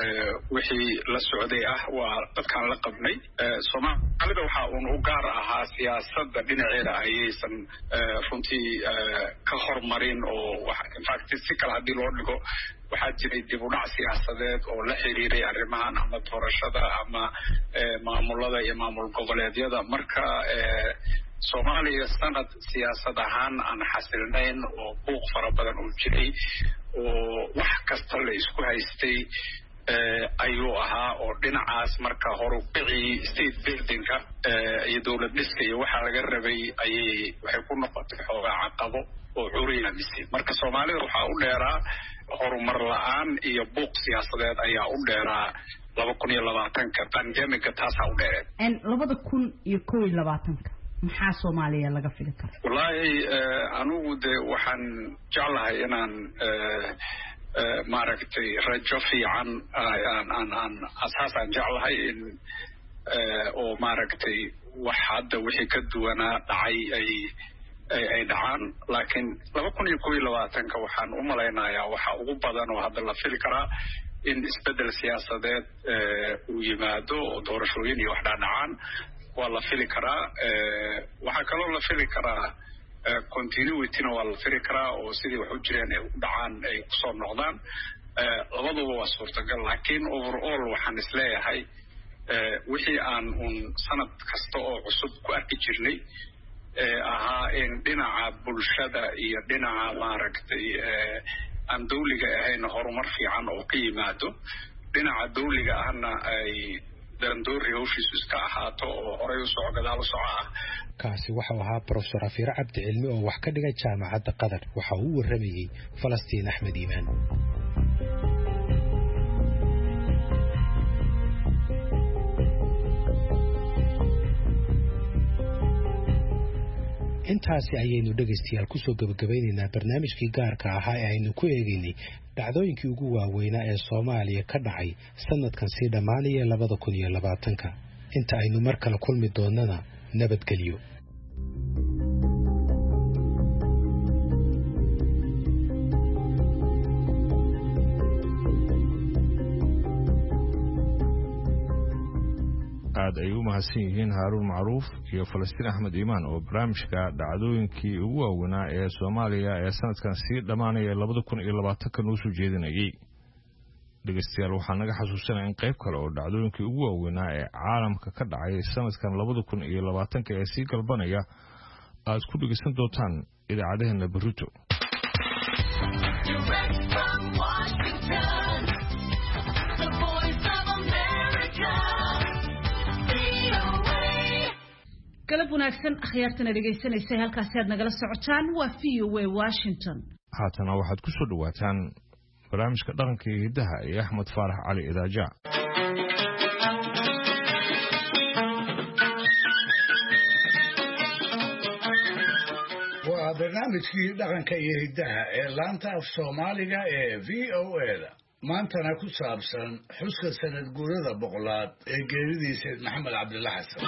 S12: wixii la socday ah waa dadkaan la qabnay. Soomaalida waxa uun u gaar ahaa siyaasadda dhinaceeda ayaysan runtii ka hormarin oo infact si kale haddii loo dhigo waxaa jiray dib u dhac siyaasadeed oo la xiriiray arrimahan ama doorashada ama maamulada iyo maamul goboleedyada. marka Soomaaliya sanad siyaasad ahaan aan xasilnayn oo buuq fara badan uu jiray oo wax kasta la isku haystay ayuu ahaa oo dhinacaas marka horubicii state buildingka iyo dowlad dhiska iyo waxaa laga rabay ayay waxay ku noqotay xoogaa caqabo oo curiyaamisay. marka Soomaalida waxaa u dheeraa horumar la-aan iyo buuq siyaasadeed ayaa u dheeraa laba kun iyo labaatanka pandemiga taasaa u dheereen.
S5: labada kun iyo kow iyo labaatanka maxaa Soomaaliya laga fili karo
S12: wallahi anigu de waxaan jeclahay inaan maaragtay rajo fiican aan aan aan asaasan jeclahay in oo maaragtay wax hadda wixii ka duwanaa dhacay ay ay dhacaan laakiin laba kun iyo kow iyo labaatanka waxaan u malaynayaa waxa ugu badan oo hadda la fili karaa in isbedel siyaasadeed uu yimaado oo doorashooyin iyo wax dhacaan waa la fili karaa waxa kaloo la fili karaa continuity-na waa la fili karaa oo sidii wax u jireen ay u dhacaan ay kusoo noqdaan labaduba waa suurtagal laakiin overall waxaan isleeyahay wixii aan un sanad kasta oo cusub ku arki jirnay ahaa in dhinaca bulshada iyo dhinaca maaragtay aan dawliga ahayn horumar fiican oo ka yimaado dhinaca dawliga ahna ay dandoori hawshiisu iska ahaato oo horey u soco gadaal u soco ah
S9: kaasi waxau ahaa professor Afiira Cabdi Cilmi oo wax ka dhigay jaamacadda Qatar waxa uu waramayay Falastiin Axmed Iimaan intaasi ayaynu dhageystayaal ku soo gabagabaynaynaa barnaamijkii gaarka ahaa ee aynu ku eegaynay dhacdooyinkii ugu waaweynaa ee Soomaaliya ka dhacay sanadkan sii dhamaanaya laba kun iyo labaatan inta aynu mar kale kulmi doonana nabadgelyo
S13: aad ay u mahadsan yihiin Haaruun Macruuf iyo Falastiin Axmed Iimaan oo barnaamijka dhacdooyinkii ugu waaweynaa ee Soomaaliya ee sanadkan sii dhamaanaya laba kun iyo labaatan ka noo soo jeedinayay dhageystayaal waxaan naga xasuusanayaa in qayb kale oo dhacdooyinkii ugu waaweynaa ee caalamka ka dhacay sanadkan laba kun iyo labaatan ee sii galbanaya aad ku dhageysan doontaan idaacadeena Baruto
S5: galab wanaagsan akhyaartana dhageysanaysa halkaas aad nagala socotaan waa V O A Washington
S13: haatana waxaad ku soo dhawaataan barnaamijka dhaqanka iyo hidaha ee Axmed Faarax Cali Idaaja
S14: waa barnaamijkii dhaqanka iyo hidaha ee laanta af Soomaaliga ee V O A da maantana ku saabsan xuska sanad guurada boqolaad ee geeridiisa Maxamed Cabdulla Xasan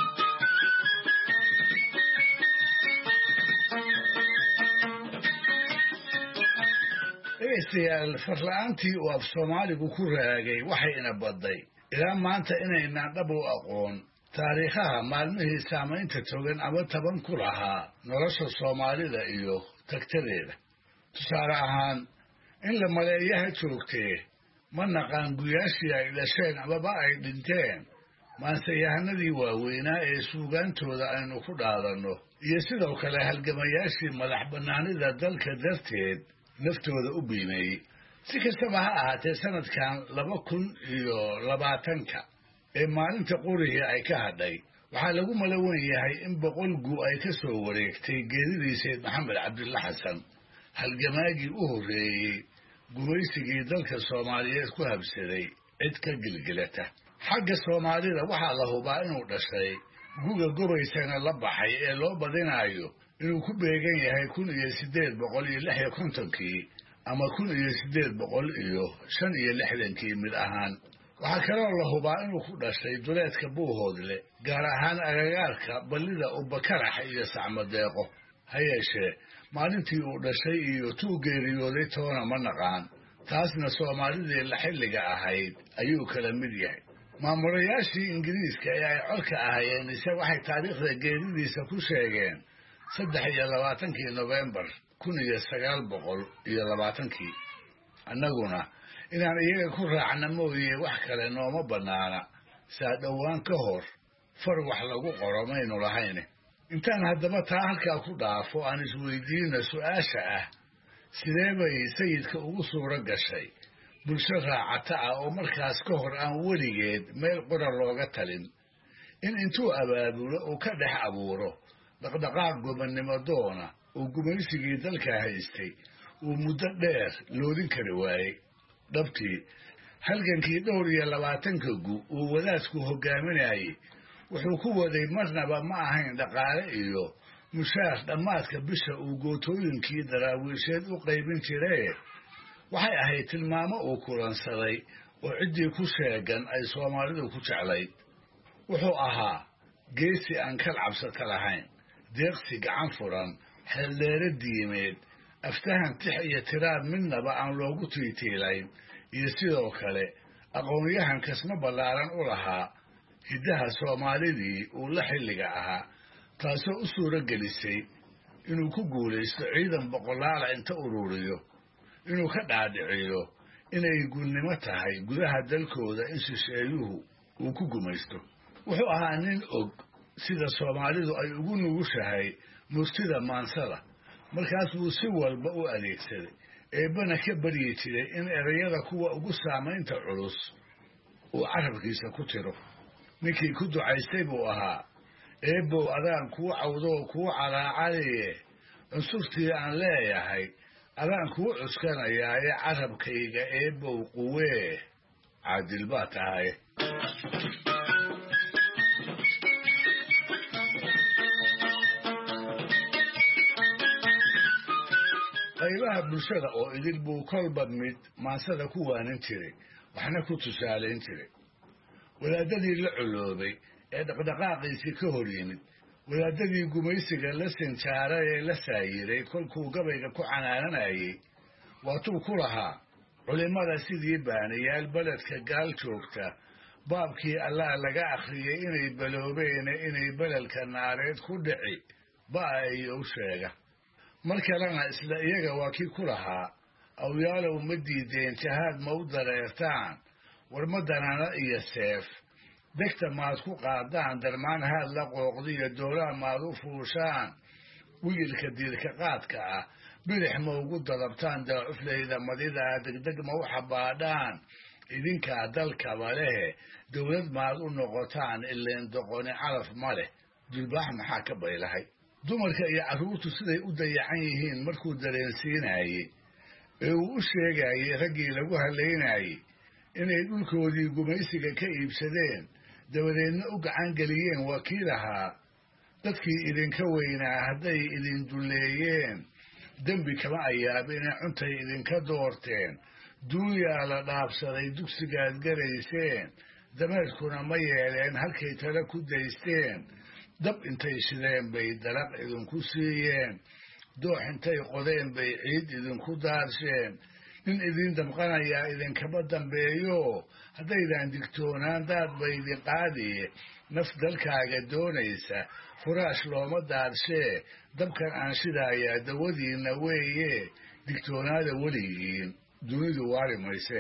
S14: dhegeystayaal farla'aantii uu af Soomaaligu ku raagay waxay ina badday ilaa maanta inaynaan dhab u aqoon taariikhaha maalmihii saamaynta togan ama taban ku lahaa nolosha Soomaalida iyo tagtadeeda tusaale ahaan in la maleeyaha joogtee ma naqaan guyaashii ay dhasheen amaba ay dhinteen maanseyahanadii waaweynaa ee suugaantooda aynu ku dhaadanno iyo sidoo kale halgamayaashii madax bannaanida dalka darteed naftooda u biimeeyey si kastaba ha ahaatee sanadkan laba kun iyo labaatanka ee maalinta qurihii ay ka hadhay waxaa lagu malawan yahay in boqol gu ay ka soo wareegtay geeridii Sayid Maxamed Cabdulla Xasan halgamaagii u horreeyey gumaysigii dalka Soomaaliyeed ku habsaday cid ka gilgilata xagga Soomaalida waxaa la hubaa inuu dhashay guga gobaysana la baxay ee loo badinayo inuu ku beegan yahay kun iyo siddeed boqol iyo lix iyo kontonkii ama kun iyo siddeed boqol iyo shan iyo lixdankii mid ahaan waxaa kaloo la hubaa inuu ku dhashay duleedka Buuhoodle gaar ahaan agagaarka ballida Ubakarax iyo Sacmadeeqo ha yeeshee maalintii uu dhashay iyo tuu geeriyooday toona ma naqaan taasna Soomaalidii la xilliga ahayd ayuu kala mid yahay maamulayaashii Ingiriiska ee ay codka ahayeen ise waxay taariikhda geeridiisa ku sheegeen saddex iyo labaatankii November kun iyo sagaal boqol iyo labaatankii annaguna inaan iyaga ku raacna mooye wax kale nooma bannaana saa dhowaan ka hor far wax lagu qoro maynu lahayn intaan haddaba taa halkaa ku dhaafo aan isweydiina su-aasha ah sidee bay sayidka ugu suuro gashay bulsho raacata ah oo markaas ka hor aan weligeed meel qura looga talin in intuu abaabulo uu ka dhex abuuro dhaqdhaqaaq gobonnimo doona uu gumaysigii dalka haystay uu muddo dheer loodin kari waayey dhabtii halgankii dhowr iyo labaatanka gu uu wadaadku hogaaminayay wuxuu ku waday marnaba ma ahayn dhaqaale iyo mushaar dhammaadka bisha uu gootooyinkii daraawiisheed u qaybin jirae waxay ahayd tilmaamo uu kulansaday oo ciddii ku sheegan ay soomaalidu ku jeclayd wuxuu ahaa geesi aan kal cabsata lahayn deeqsi gacan furan xeeldheere diimeed aftahan tix iyo tiraab midnaba aan loogu tiitiilayn iyo sidoo kale aqoonyahan kasma ballaaran u lahaa hiddaha soomaalidii uu la xilliga ahaa taasoo u suuro gelisay inuu ku guulaysto ciidan boqolaala inta ururiyo inuu ka dhaadhiciyo inay guulnimo tahay gudaha dalkooda in shisheeyuhu uu ku gumaysto wuxuu ahaa nin og sida soomaalidu ay ugu nugushahay murtida maansada markaas buu si walba u adeegsaday eebbana ka baryi jiray in erayada kuwa ugu saamaynta culus uu carabkiisa ku tiro ninkii ku ducaystay buu ahaa eebbow adaan kuu cawdoo kuu calaacalaye cunsurtii aan leeyahay adaan kuu cuskanayaaye carabkayga eebbow quwee caadil baa tahay qaybaha bulshada oo idil buu kolba mid maansada ku waanin jiray waxna ku tusaalayn jiray wadaadadii la coloobay ee dhaqdhaqaaqiisii ka hor yimid wadaadadii gumaysiga la sinjaaray ee la saayiray kolkuu gabayga ku canaananayay waatuu ku lahaa culimmada sidii baanayaal beledka gaal joogta baabkii allaa laga akhriyey inay baloobeene inay beledka naareed ku dhici ba'a iyo u sheega mar kalena isla iyaga waa kii ku lahaa awyaalow ma diideen jahaad ma u dareertaan war ma danana iyo seef degta maad ku qaadaan darmaan haad la qooqdiyo doolaa maad u fuushaan wigilka diirka qaadka ah bidix ma ugu dadabtaan daacuflayda madidaa degdeg ma u xabaadhaan idinkaa dalkaba lehe dowlad maad u noqotaan ileen doqoni calaf ma leh dulbaax maxaa ka baylahay dumarka iyo carruurtu siday u dayacan yihiin markuu dareensiinayey ee uu u sheegayey raggii lagu halaynayey inay dhulkoodii gumaysiga ka iibsadeen dabadeedna u gacan geliyeen waa kii lahaa dadkii idinka weynaa hadday idin dulleeyeen dembi kama ayaabine cuntay idinka doorteen duunyaa la dhaabsaday dugsigaad garayseen dameerkuna ma yeeleen halkay tala ku daysteen dab intay shideen bay dalaq idinku siiyeen doox intay qodeen bay ciid idinku daarsheen nin idin damqanayaa idinkama dambeeyo haddaydan digtoonaan daad ba idin qaadiye naf dalkaaga doonaysa furaash looma daarshee dabkan aan shidaayaa dawadiinna weeye digtoonaada weligiin dunidu waari mayse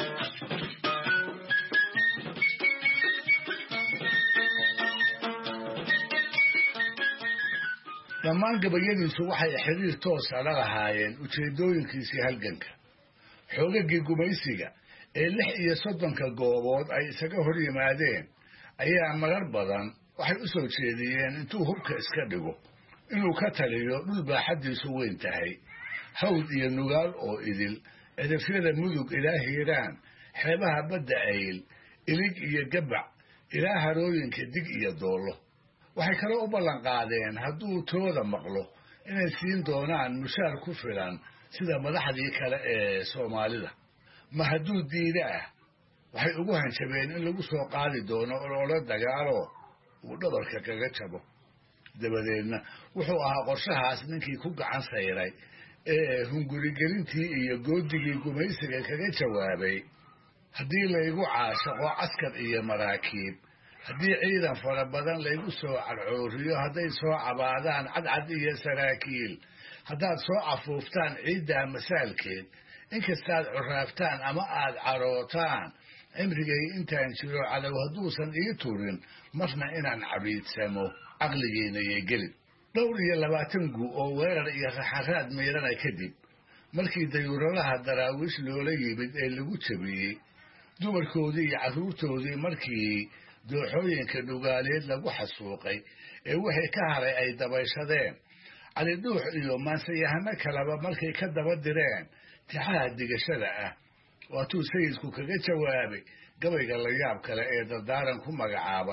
S14: dhammaan gabayadiisu waxay xiriir toosa la lahaayeen ujeeddooyinkiisii halganka xoogagii gumaysiga ee lix iyo soddonka goobood ay isaga hor yimaadeen ayaa marar badan waxay u soo jeediyeen intuu hubka iska dhigo inuu ka taliyo dhul baaxaddiisu weyn tahay hawd iyo nugaal oo idil cidafyada mudug ilaa hiiraan xeebaha badda ayl ilig iyo gabac ilaa harooyinka dig iyo doollo waxay kaloo u ballan qaadeen hadduu tooda maqlo inay siin doonaan mushaar ku filan sida madaxdii kale ee soomaalida ma hadduu diida ah waxay ugu hanjabeen in lagu soo qaadi doono ololo dagaalo uu dhabarka kaga jabo dabadeedna wuxuu ahaa qorshahaas ninkii ku gacan sayray ee hungurigelintii iyo goodigii gumaysiga kaga jawaabay haddii laygu caashaqo caskar iyo maraakiib haddii ciidan fara badan laygu soo cadcooriyo hadday soo cabaadaan cadcad iyo saraakiil haddaad soo cafuuftaan ciiddaa masaalkeed inkastaad curaaftaan ama aad carootaan cimrigay intaan jiro cadow hadduusan ii turin marna inaan cabiidsamo caqligiinayay gelin dhowr iyo labaatan gu oo weerar iyo raxaraad miirana kadib markii dayuuradaha daraawiish loola yimid ee lagu jabiyey dumarkoodii iyo carruurtoodii markii dooxooyinka dhugaaleed lagu xasuuqay ee wixii ka haray ay dabayshadeen cali dhuux iyo maansayahano kaleba markay ka daba direen tixaha digashada ah waatuu sayidku kaga jawaabay gabayga la yaab kale ee dardaaran ku magacaaban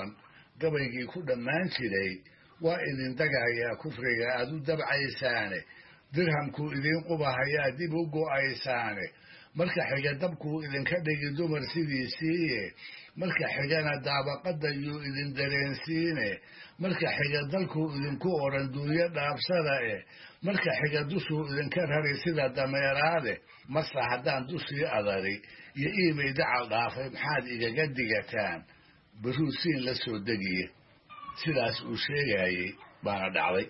S14: gabaygii ku dhammaan jiray waa idin dagayaa kufriga aad u dabcaysaane dirhamkuu idiin qubahayaa dib u go'aysaane marka xiga dabkuu idinka dhigi dumar sidiisiiye marka xigana daabaqadda yuu idin dareensiine marka xiga dalkuu idinku odhan duunyo dhaabsada eh marka xiga dushuu idinka rari sida dameeraade mase haddaan dushii adari iyo iimay dacal dhaafay maxaad igaga digataan baruusiin la soo degiye sidaas uu sheegayey baana dhacday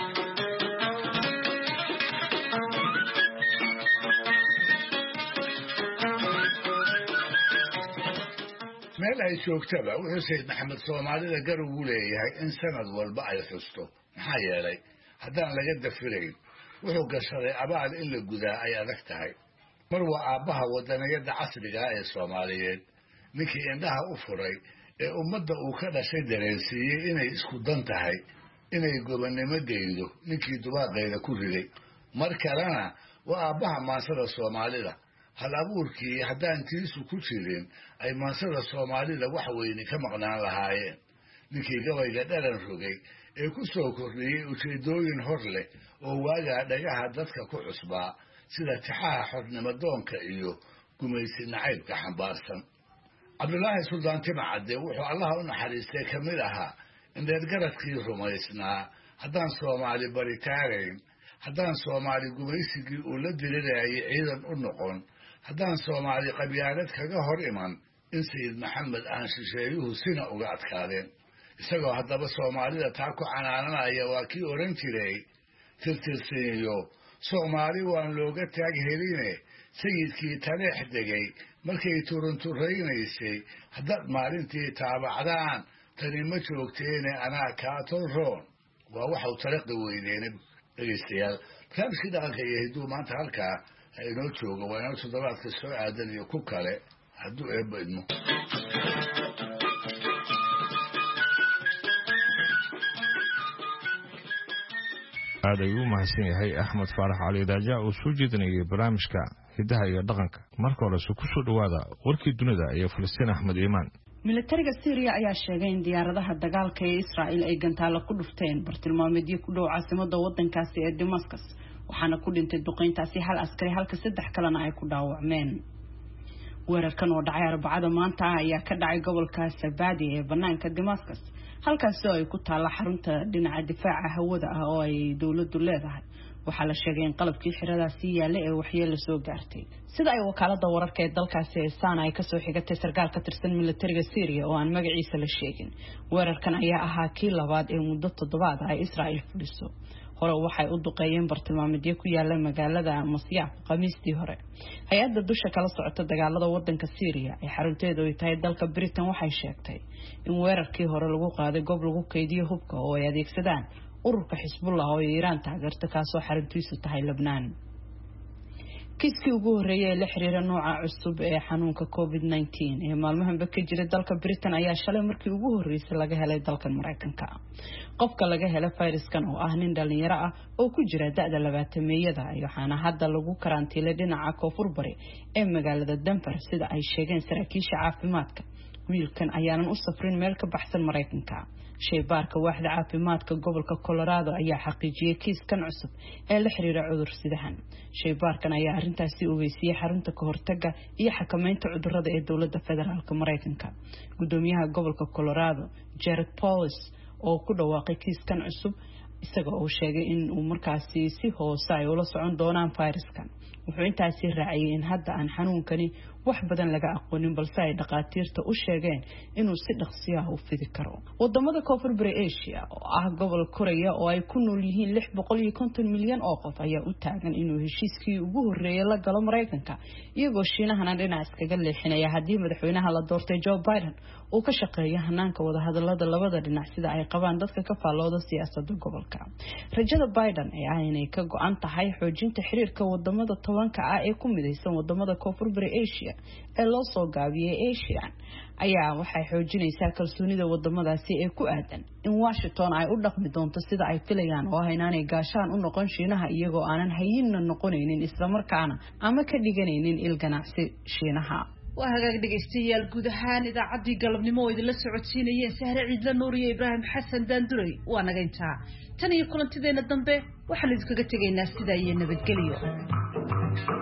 S14: meel ay joogtaba wuxuu sayid maxamed soomaalida gar ugu leeyahay in sanad walba ay xusto maxaa yeelay haddaan laga dafirayn wuxuu gashaday abaal in la gudaa ay adag tahay mar waa aabbaha wadaniyadda casrigaa ee soomaaliyeed ninkii indhaha u furay ee ummadda uu ka dhashay dareensiiyey inay isku dan tahay inay gobonnimo geydo ninkii dubaaqeeda ku riday mar kalena waa aabbaha maansada soomaalida hal abuurkii haddaan tiisu ku jirin ay maansada soomaalida wax weyni ka maqnaan lahaayeen ninkii gabayga dhalan rogay ee ku soo kordhiyey ujeeddooyin hor leh oo waagaa dhagaha dadka ku cusbaa sida tixaha xornimadoonka iyo gumaysi nacaybka xambaarsan cabdulaahi suldaan timacadde wuxuu allaha u naxariistay ka mid ahaa in dheergaradkii rumaysnaa haddaan soomaali baritaarayn haddaan soomaali gumaysigii uu la dirirayay ciidan u noqon haddaan soomaali qabyaalad kaga hor iman in sayid maxamed aan shisheeyuhu sina uga adkaadeen isagoo haddaba soomaalida taa ku canaananaya waa kii odhan jiray tirtirsiinyo soomaali waan looga taag heline sayidkii taleex degay markay turunturaynaysay haddaad maalintii taabacdaan tani ma joogteene anaa kaatonroon waa waxau tariqda weyneena dhegaystayaal barnaamijkii dhaqanka iyo hidduu maanta halkaa ha inoo jooga waa inoo toddobaadka soo aadan iyo ku kale hadduu eebba idmo
S13: aad ayuu u mahadsan yahay axmed faarax cali daaja oo soo jeedinayay barnaamijka hiddaha iyo dhaqanka marka horese ku soo dhowaada warkii dunida iyo falastiin axmed iimaan
S5: militariga Syria ayaa sheegay in diyaaradaha dagaalka ee Israa'iil ay gantaalo ku dhufteen bartilmaameedyo ku dhow caasimadda waddankaasi ee Damascus waxaana ku dhintay duqeyntaasi hal askari halka saddex kalena ay ku dhaawacmeen weerarkan oo dhacay Arbacada maanta ayaa ka dhacay gobolka Sabadi ee banaanka Damascus halkaas oo ay ku taala xarunta dhinaca difaaca hawada ah oo ay dawladdu leedahay waxaa la sheegay in qalabkii xiradaasi yaalay ee waxyeello soo gaartay sida ay wakaalada wararka ee dalkaasi ee Sana ay ka soo xigatay sarkaal ka tirsan militariga Syria oo aan magaciisa la sheegin weerarkan ayaa ahaa kii labaad ee muddo toddobaad ah ay Israa'iil fuliso hore waxay u duqeeyeen bartilmaameedyo ku yaala magaalada Masyaf Khamiistii hore hay'adda dusha kala socota dagaalada waddanka Syria ee xarunteedu ay tahay dalka Britain waxay sheegtay in weerarkii hore lagu qaaday goob lagu kaydiyo hubka oo ay adeegsadaan ururka Xisbullah oo Iiraan taageerta kaasoo xaruntiisu tahay Lebanon kiiskii ugu horeeyay ee la xiriira nooca cusub ee xanuunka covid nineteen ee maalmahanba ka jira dalka Britain ayaa shalay markii ugu horeysay laga helay dalka Mareykanka qofka laga helay fayraskan oo ah nin dhalinyaro ah oo ku jira da'da labaatameeyada waxaana hadda lagu karantiilay dhinaca koonfur bari ee magaalada Denver sida ay sheegeen saraakiisha caafimaadka wiilkan ayaanan u safrin meel ka baxsan Mareykanka shaybaarka waaxda caafimaadka gobolka Colorado ayaa xaqiijiyay kiiskan cusub ee la xiriira cudur sidahan shaybaarkan ayaa arintaasi ogeysiyay xarunta ka hortagga iyo xakamaynta cudurrada ee dawladda federaalka Mareykanka gudoomiyaha gobolka Colorado Jared Polis oo ku dhawaaqay kiiskan cusub isaga oo sheegay in uu markaasi si hoose ay ula socon doonaan fayraskan wuxuu intaasi raaciyay in hadda aan xanuunkani wax badan laga aqoonin balse ay dhaqaatiirta u sheegeen inuu si dhaqsi ah u fidi karo wadamada koonfur bari Asia oo ah gobol Korea oo ay ku nool yihiin lix boqol iyo konton milyan oo qof ayaa u taagan inuu heshiiskii ugu horeeyay la galo Mareykanka iyagoo Shiinahana dhinac iskaga leexinaya hadii madaxweynaha la doortay Joe Biden uu ka shaqeeyo hanaanka wada hadalada labada dhinac sida ay qabaan dadka ka faalooda siyaasadda gobolka rajada Biden ee ah inay ka go'an tahay xoojinta xiriirka wadamada tobanka ah ee ku midaysan wadamada koonfur bari Asia ee loo soo gaabiyay Asia ayaa waxay xoojinaysaa kalsoonida wadamadaasi ee ku aadan in Washington ay u dhaqmi doonto sida ay filayaan oo ah inaanay gaashaan u noqon Shiinaha iyagoo aanan hayinna noqonaynin isla markaana ama ka dhiganaynin il ganacsi Shiinaha
S15: وهاجاك dhegeystayaal guud ahaan idaacaddii galabnimo oo idin la socodsiinayeen Sahre Ciidla Nuur iyo Ibrahim Xasan Daanduray waa naga intaa tan iyo kulantideena dambe waxaan idinkaga tegaynaa sida iyo nabadgelyo